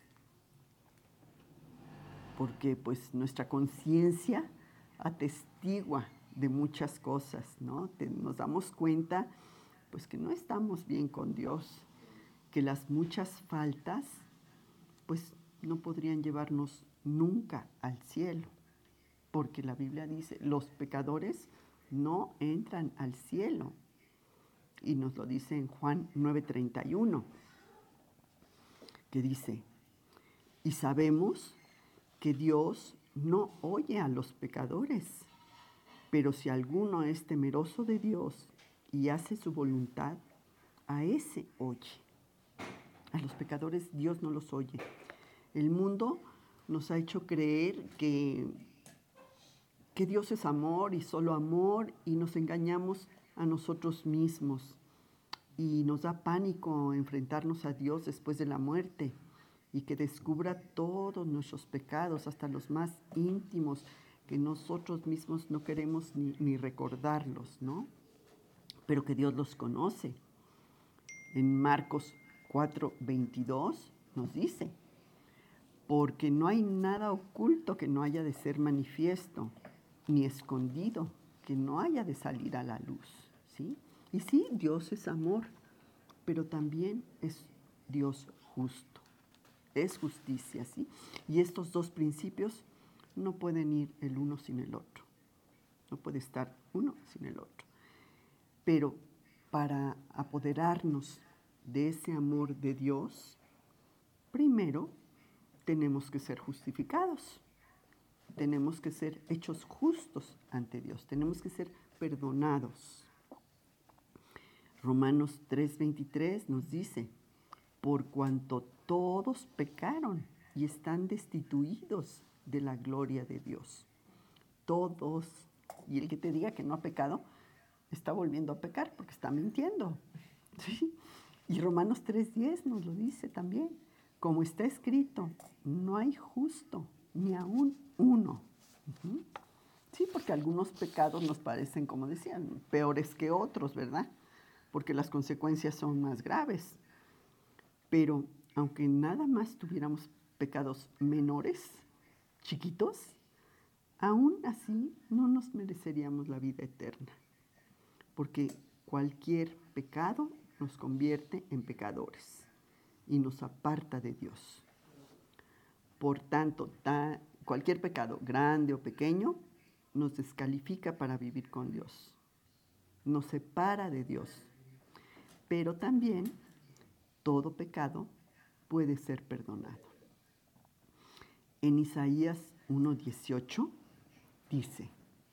Porque pues nuestra conciencia atestigua de muchas cosas, ¿no? Te, nos damos cuenta pues que no estamos bien con Dios, que las muchas faltas pues no podrían llevarnos nunca al cielo, porque la Biblia dice, los pecadores no entran al cielo, y nos lo dice en Juan nueve treinta y uno, que dice: y sabemos que Dios no oye a los pecadores, pero si alguno es temeroso de Dios y hace su voluntad, a ese oye. A los pecadores Dios no los oye. El mundo nos ha hecho creer que, que Dios es amor y solo amor, y nos engañamos a nosotros mismos. Y nos da pánico enfrentarnos a Dios después de la muerte, y que descubra todos nuestros pecados, hasta los más íntimos, que nosotros mismos no queremos ni, ni recordarlos, ¿no? Pero que Dios los conoce. En Marcos cuatro veintidós nos dice: porque no hay nada oculto que no haya de ser manifiesto, ni escondido que no haya de salir a la luz, ¿sí? Y sí, Dios es amor, pero también es Dios justo. Es justicia, ¿sí? Y estos dos principios no pueden ir el uno sin el otro. No puede estar uno sin el otro. Pero para apoderarnos de ese amor de Dios, primero tenemos que ser justificados. Tenemos que ser hechos justos ante Dios. Tenemos que ser perdonados. Romanos tres veintitrés nos dice: por cuanto todos pecaron y están destituidos de la gloria de Dios. Todos. Y el que te diga que no ha pecado, está volviendo a pecar porque está mintiendo. ¿Sí? Y Romanos tres diez nos lo dice también. Como está escrito, no hay justo, ni aún uno. Uh-huh. Sí, porque algunos pecados nos parecen, como decían, peores que otros, ¿verdad? Porque las consecuencias son más graves. Pero aunque nada más tuviéramos pecados menores, chiquitos, aún así no nos mereceríamos la vida eterna, porque cualquier pecado nos convierte en pecadores y nos aparta de Dios. Por tanto, ta, cualquier pecado, grande o pequeño, nos descalifica para vivir con Dios, nos separa de Dios. Pero también todo pecado puede ser perdonado. En Isaías uno dieciocho dice: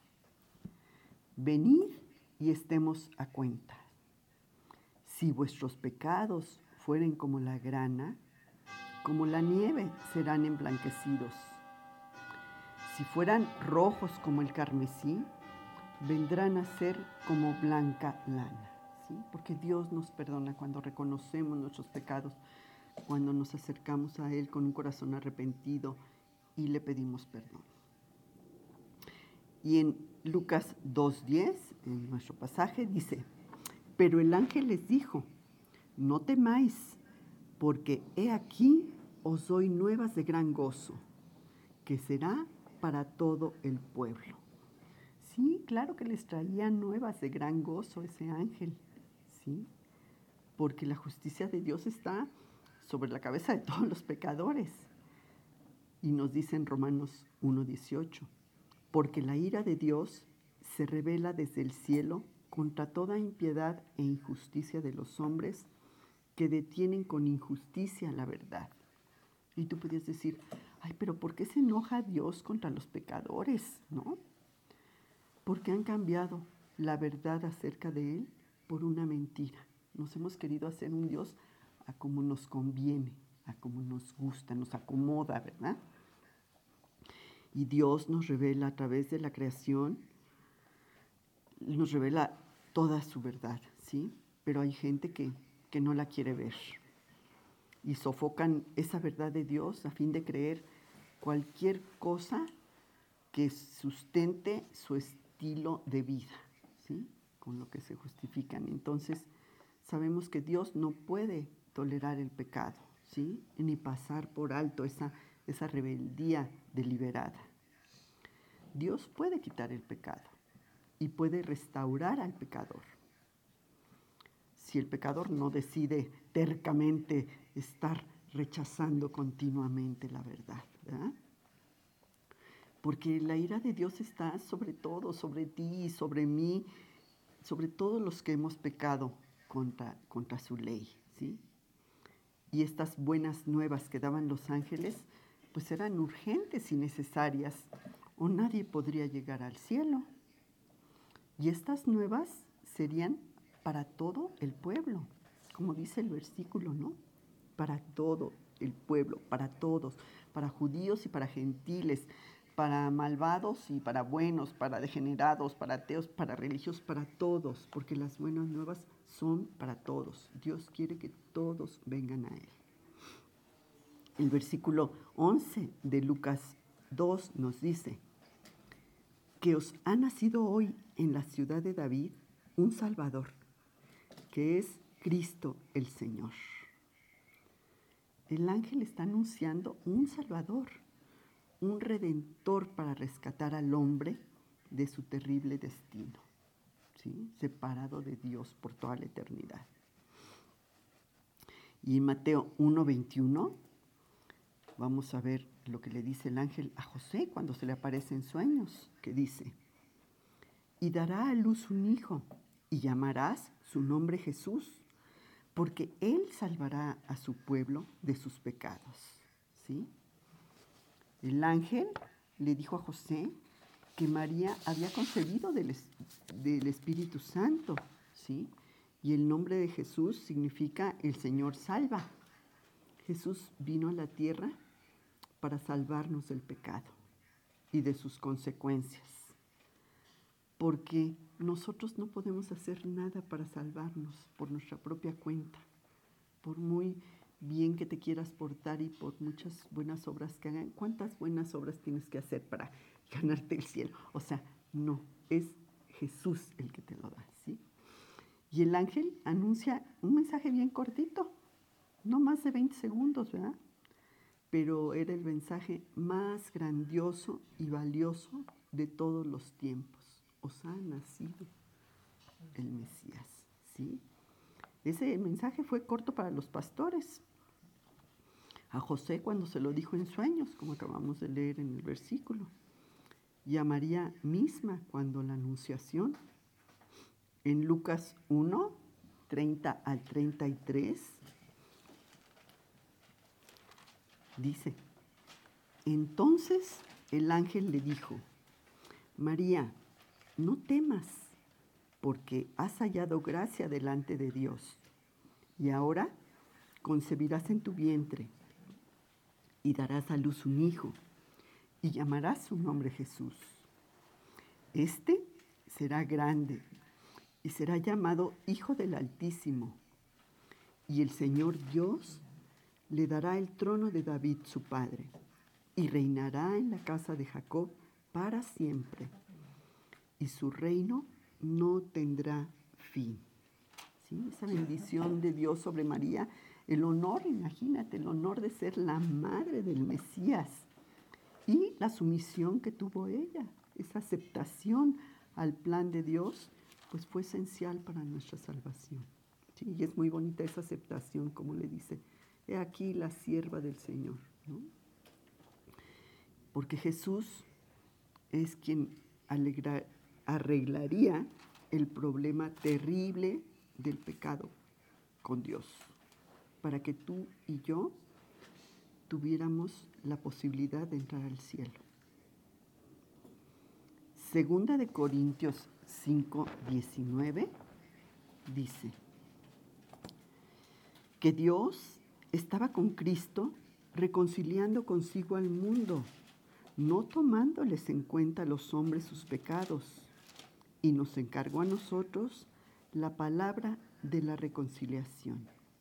venid y estemos a cuenta. Si vuestros pecados fueren como la grana, como la nieve serán emblanquecidos. Si fueran rojos como el carmesí, vendrán a ser como blanca lana. ¿Sí? Porque Dios nos perdona cuando reconocemos nuestros pecados, cuando nos acercamos a Él con un corazón arrepentido y le pedimos perdón. Y en Lucas dos diez, en nuestro pasaje, dice, pero el ángel les dijo, no temáis, porque he aquí os doy nuevas de gran gozo, que será para todo el pueblo. Sí, claro que les traía nuevas de gran gozo ese ángel, ¿sí? Porque la justicia de Dios está sobre la cabeza de todos los pecadores. Y nos dice en Romanos uno dieciocho, porque la ira de Dios se revela desde el cielo contra toda impiedad e injusticia de los hombres que detienen con injusticia la verdad. Y tú podías decir, ay, pero ¿por qué se enoja Dios contra los pecadores? ¿No? Porque han cambiado la verdad acerca de Él por una mentira. Nos hemos querido hacer un Dios a como nos conviene, a como nos gusta, nos acomoda, ¿verdad? Y Dios nos revela a través de la creación, nos revela toda su verdad, ¿sí? Pero hay gente que, que no la quiere ver y sofocan esa verdad de Dios a fin de creer cualquier cosa que sustente su estilo de vida, ¿sí? Con lo que se justifican. Entonces, sabemos que Dios no puede tolerar el pecado, ¿sí? Ni pasar por alto esa, esa rebeldía deliberada. Dios puede quitar el pecado y puede restaurar al pecador. Si el pecador no decide tercamente estar rechazando continuamente la verdad, ¿verdad? Porque la ira de Dios está sobre todo, sobre ti y sobre mí, sobre todos los que hemos pecado contra, contra su ley, ¿sí? Y estas buenas nuevas que daban los ángeles, pues eran urgentes y necesarias, o nadie podría llegar al cielo. Y estas nuevas serían para todo el pueblo, como dice el versículo, ¿no? Para todo el pueblo, para todos, para judíos y para gentiles, para malvados y para buenos, para degenerados, para ateos, para religiosos, para todos, porque las buenas nuevas son para todos. Dios quiere que todos vengan a Él. El versículo once de Lucas dos nos dice, que os ha nacido hoy en la ciudad de David un Salvador, que es Cristo el Señor. El ángel está anunciando un Salvador, un Redentor para rescatar al hombre de su terrible destino, ¿sí? Separado de Dios por toda la eternidad. Y en Mateo uno veintiuno vamos a ver lo que le dice el ángel a José cuando se le aparece en sueños, que dice, y dará a luz un hijo, y llamarás su nombre Jesús, porque él salvará a su pueblo de sus pecados. ¿Sí? El ángel le dijo a José que María había concebido del, del Espíritu Santo, ¿sí? Y el nombre de Jesús significa el Señor salva. Jesús vino a la tierra para salvarnos del pecado y de sus consecuencias, porque nosotros no podemos hacer nada para salvarnos por nuestra propia cuenta, por muy bien que te quieras portar y por muchas buenas obras que hagan. ¿Cuántas buenas obras tienes que hacer para ganarte el cielo? O sea, no, es Jesús el que te lo da, ¿sí? Y el ángel anuncia un mensaje bien cortito, no más de veinte segundos, ¿verdad? Pero era el mensaje más grandioso y valioso de todos los tiempos. Os ha nacido el Mesías, ¿sí? Ese mensaje fue corto para los pastores. A José cuando se lo dijo en sueños, como acabamos de leer en el versículo. Y a María misma cuando la anunciación. En Lucas uno, treinta al treinta y tres, dice, entonces el ángel le dijo, María, no temas, porque has hallado gracia delante de Dios, y ahora concebirás en tu vientre, y darás a luz un hijo, y llamarás su nombre Jesús. Este será grande, y será llamado Hijo del Altísimo, y el Señor Dios le dará el trono de David su padre, y reinará en la casa de Jacob para siempre, y su reino no tendrá fin. ¿Sí? Esa bendición de Dios sobre María, el honor, imagínate, el honor de ser la madre del Mesías y la sumisión que tuvo ella, esa aceptación al plan de Dios, pues fue esencial para nuestra salvación. ¿Sí? Y es muy bonita esa aceptación, como le dice, he aquí la sierva del Señor, ¿no? Porque Jesús es quien alegra, arreglaría el problema terrible del pecado con Dios, para que tú y yo tuviéramos la posibilidad de entrar al cielo. Segunda de Corintios cinco, diecinueve dice que Dios estaba con Cristo reconciliando consigo al mundo, no tomándoles en cuenta a los hombres sus pecados, y nos encargó a nosotros la palabra de la reconciliación.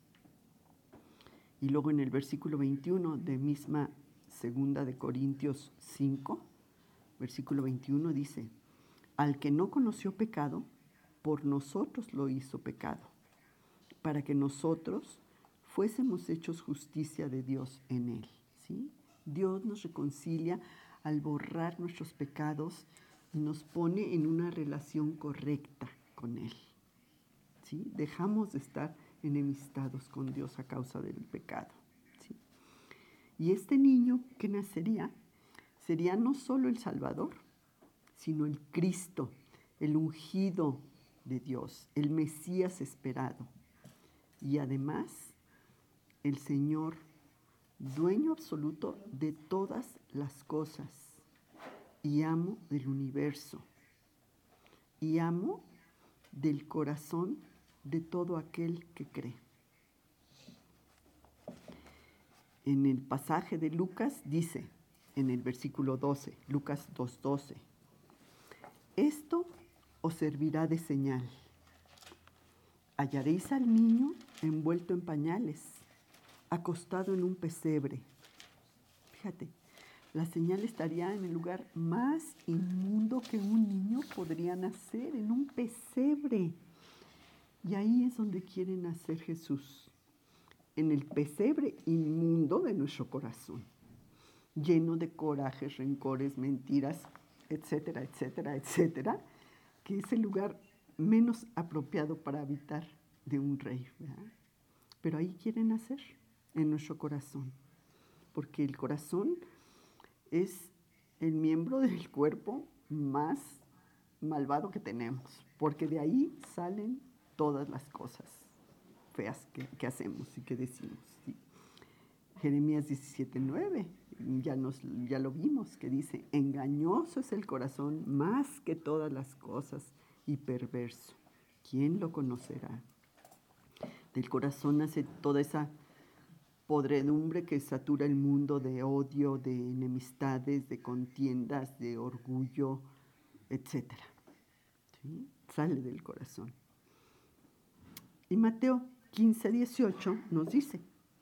Y luego en el versículo veintiuno de misma segunda de Corintios cinco, versículo veintiuno dice, al que no conoció pecado, por nosotros lo hizo pecado, para que nosotros fuésemos hechos justicia de Dios en él. ¿Sí? Dios nos reconcilia al borrar nuestros pecados y nos pone en una relación correcta con él. ¿Sí? Dejamos de estar enemistados con Dios a causa del pecado. ¿Sí? Y este niño que nacería sería no solo el Salvador, sino el Cristo, el ungido de Dios, el Mesías esperado. Y además, el Señor, dueño absoluto de todas las cosas y amo del universo y amo del corazón de todo aquel que cree. En el pasaje de Lucas dice, en el versículo doce, Lucas dos doce, esto os servirá de señal. Hallaréis al niño envuelto en pañales, acostado en un pesebre. Fíjate, la señal estaría en el lugar más inmundo que un niño podría nacer, en un pesebre. Y ahí es donde quiere nacer Jesús, en el pesebre inmundo de nuestro corazón, lleno de corajes, rencores, mentiras, etcétera, etcétera, etcétera, que es el lugar menos apropiado para habitar de un rey, ¿verdad? Pero ahí quiere nacer, en nuestro corazón, porque el corazón es el miembro del cuerpo más malvado que tenemos, porque de ahí salen todas las cosas feas que, que hacemos y que decimos. ¿Sí? Jeremías diecisiete nueve, ya, nos, ya lo vimos, que dice, engañoso es el corazón más que todas las cosas y perverso. ¿Quién lo conocerá? Del corazón nace toda esa podredumbre que satura el mundo de odio, de enemistades, de contiendas, de orgullo, etcétera. ¿Sí? Sale del corazón. Y Mateo quince, dieciocho nos dice,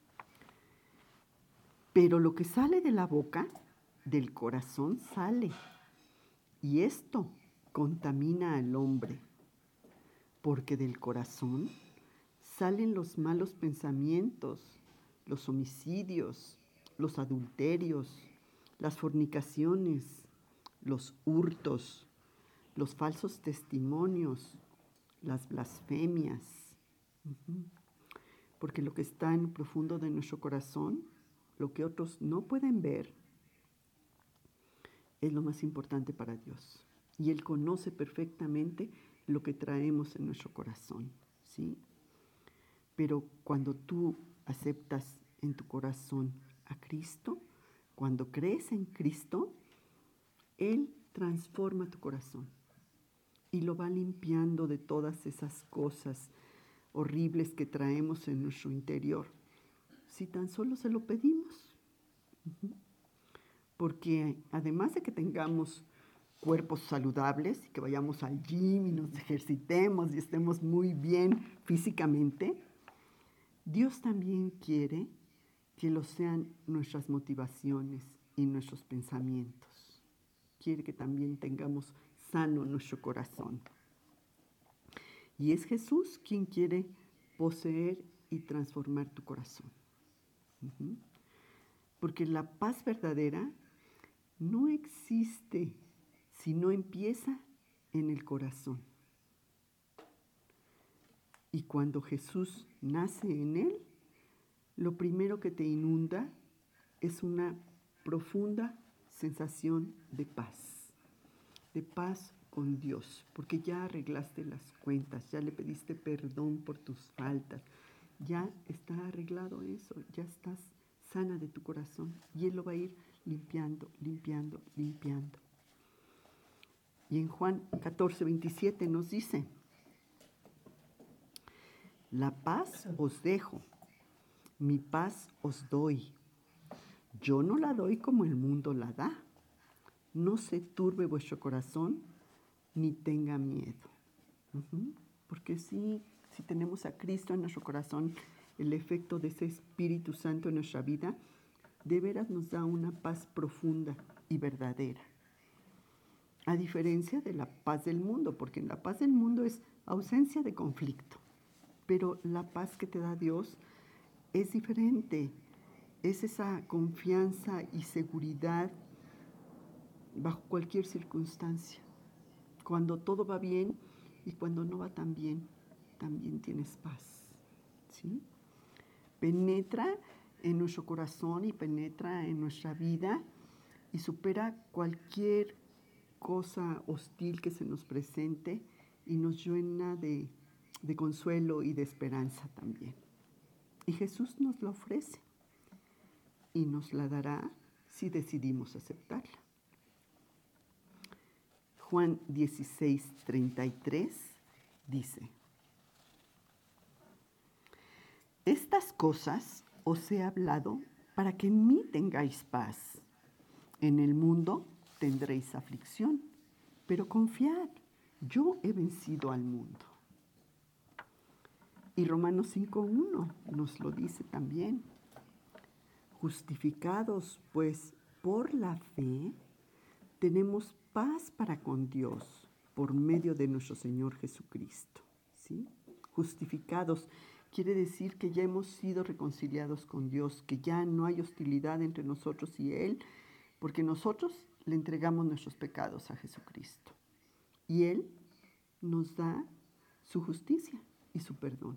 pero lo que sale de la boca, del corazón sale, y esto contamina al hombre, porque del corazón salen los malos pensamientos, los homicidios, los adulterios, las fornicaciones, los hurtos, los falsos testimonios, las blasfemias. Uh-huh. Porque lo que está en lo profundo de nuestro corazón, lo que otros no pueden ver, es lo más importante para Dios. Y Él conoce perfectamente lo que traemos en nuestro corazón, ¿sí? Pero cuando tú aceptas en tu corazón a Cristo, cuando crees en Cristo, Él transforma tu corazón y lo va limpiando de todas esas cosas horribles que traemos en nuestro interior, si tan solo se lo pedimos. Uh-huh. Porque además de que tengamos cuerpos saludables y que vayamos al gym y nos ejercitemos y estemos muy bien físicamente, Dios también quiere que lo sean nuestras motivaciones y nuestros pensamientos. Quiere que también tengamos sano nuestro corazón. Y es Jesús quien quiere poseer y transformar tu corazón. Uh-huh. Porque la paz verdadera no existe si no empieza en el corazón. Y cuando Jesús nace en él, lo primero que te inunda es una profunda sensación de paz, de paz con Dios, porque ya arreglaste las cuentas, ya le pediste perdón por tus faltas, ya está arreglado eso, ya estás sana de tu corazón y Él lo va a ir limpiando, limpiando, limpiando. Y en Juan catorce, veintisiete nos dice, la paz os dejo, mi paz os doy. Yo no la doy como el mundo la da. No se turbe vuestro corazón, ni tenga miedo. Uh-huh. Porque sí, si tenemos a Cristo en nuestro corazón, el efecto de ese Espíritu Santo en nuestra vida, de veras nos da una paz profunda y verdadera. A diferencia de la paz del mundo, porque en la paz del mundo es ausencia de conflicto. Pero la paz que te da Dios es diferente. Es esa confianza y seguridad bajo cualquier circunstancia. Cuando todo va bien y cuando no va tan bien, también tienes paz. ¿Sí? Penetra en nuestro corazón y penetra en nuestra vida y supera cualquier cosa hostil que se nos presente y nos llena de, de consuelo y de esperanza también. Y Jesús nos la ofrece y nos la dará si decidimos aceptarla. Juan dieciséis, treinta y tres dice, estas cosas os he hablado para que en mí tengáis paz. En el mundo tendréis aflicción, pero confiad, yo he vencido al mundo. Y Romanos cinco uno nos lo dice también. Justificados, pues, por la fe, tenemos paz para con Dios por medio de nuestro Señor Jesucristo. ¿Sí? Justificados quiere decir que ya hemos sido reconciliados con Dios, que ya no hay hostilidad entre nosotros y Él, porque nosotros le entregamos nuestros pecados a Jesucristo. Y Él nos da su justicia y su perdón.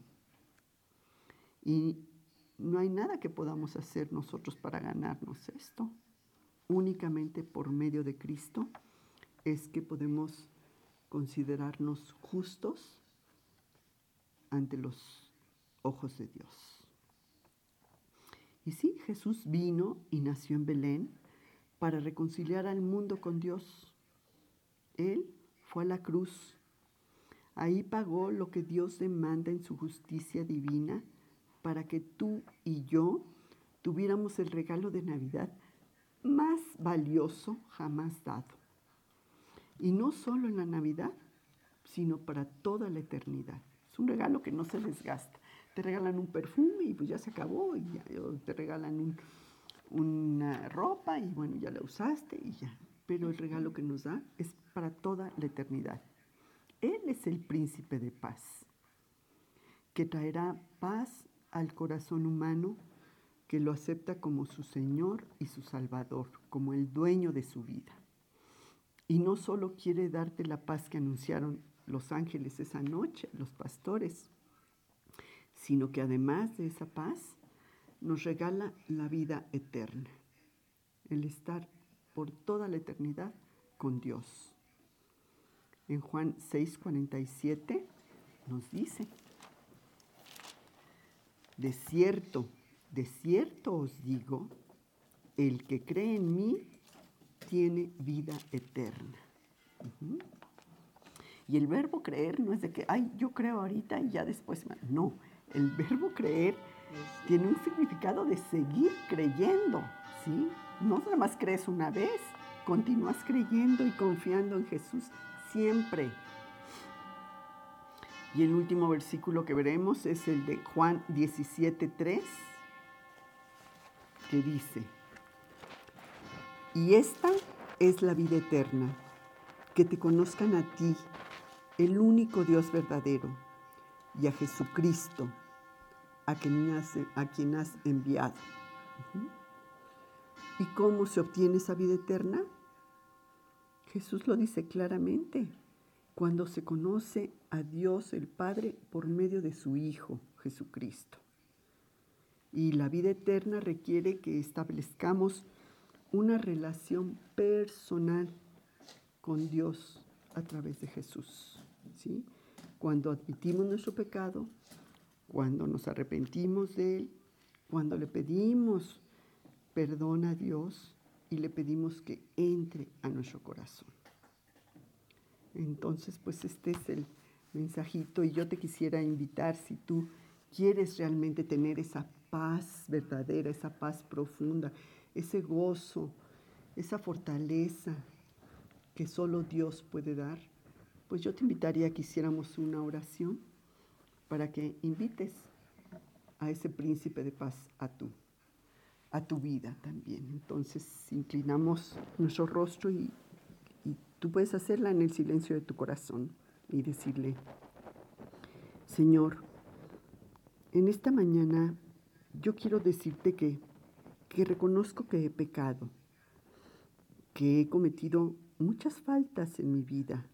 Y no hay nada que podamos hacer nosotros para ganarnos esto. Únicamente por medio de Cristo es que podemos considerarnos justos ante los ojos de Dios. Y sí, Jesús vino y nació en Belén para reconciliar al mundo con Dios. Él fue a la cruz. Ahí pagó lo que Dios demanda en su justicia divina para que tú y yo tuviéramos el regalo de Navidad más valioso jamás dado. Y no solo en la Navidad, sino para toda la eternidad. Es un regalo que no se desgasta. Te regalan un perfume y pues ya se acabó, y ya, o te regalan un, una ropa y bueno, ya la usaste y ya. Pero el regalo que nos da es para toda la eternidad. Él es el príncipe de paz, que traerá paz al corazón humano que lo acepta como su Señor y su Salvador, como el dueño de su vida. Y no solo quiere darte la paz que anunciaron los ángeles esa noche, los pastores, sino que además de esa paz nos regala la vida eterna, el estar por toda la eternidad con Dios. En Juan seis, cuarenta y siete nos dice, de cierto, de cierto os digo, el que cree en mí tiene vida eterna. Uh-huh. Y el verbo creer no es de que, ay, yo creo ahorita y ya después. No, el verbo creer tiene un significado de seguir creyendo, ¿sí? No nada más crees una vez, continúas creyendo y confiando en Jesús siempre. Y el último versículo que veremos es el de Juan diecisiete, tres, que dice, y esta es la vida eterna, que te conozcan a ti, el único Dios verdadero, y a Jesucristo, a quien has, a quien has enviado. Uh-huh. ¿Y cómo se obtiene esa vida eterna? Jesús lo dice claramente, cuando se conoce a Dios el Padre por medio de su Hijo, Jesucristo. Y la vida eterna requiere que establezcamos una relación personal con Dios a través de Jesús, ¿sí? Cuando admitimos nuestro pecado, cuando nos arrepentimos de él, cuando le pedimos perdón a Dios y le pedimos que entre a nuestro corazón. Entonces, pues este es el mensajito y yo te quisiera invitar, si tú quieres realmente tener esa paz verdadera, esa paz profunda, ese gozo, esa fortaleza que solo Dios puede dar, pues yo te invitaría a que hiciéramos una oración para que invites a ese príncipe de paz a tu, a tu vida también. Entonces inclinamos nuestro rostro y, y tú puedes hacerla en el silencio de tu corazón y decirle: Señor, en esta mañana yo quiero decirte que, que reconozco que he pecado, que he cometido muchas faltas en mi vida.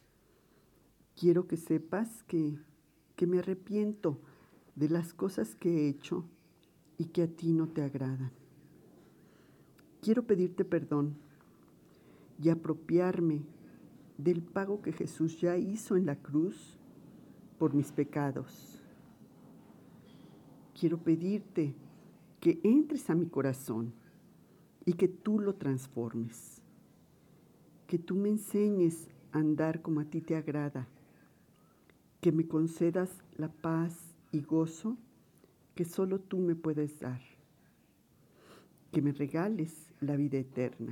Quiero que sepas que, que me arrepiento de las cosas que he hecho y que a ti no te agradan. Quiero pedirte perdón y apropiarme del pago que Jesús ya hizo en la cruz por mis pecados. Quiero pedirte que entres a mi corazón y que tú lo transformes, que tú me enseñes a andar como a ti te agrada, que me concedas la paz y gozo que solo tú me puedes dar, que me regales la vida eterna.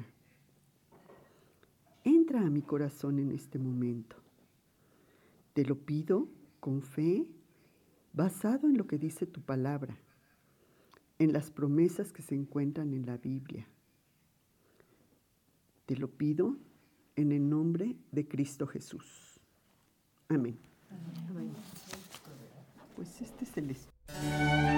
Entra a mi corazón en este momento. Te lo pido con fe, basado en lo que dice tu palabra, en las promesas que se encuentran en la Biblia. Te lo pido en el nombre de Cristo Jesús. Amén. Amén. Pues este es el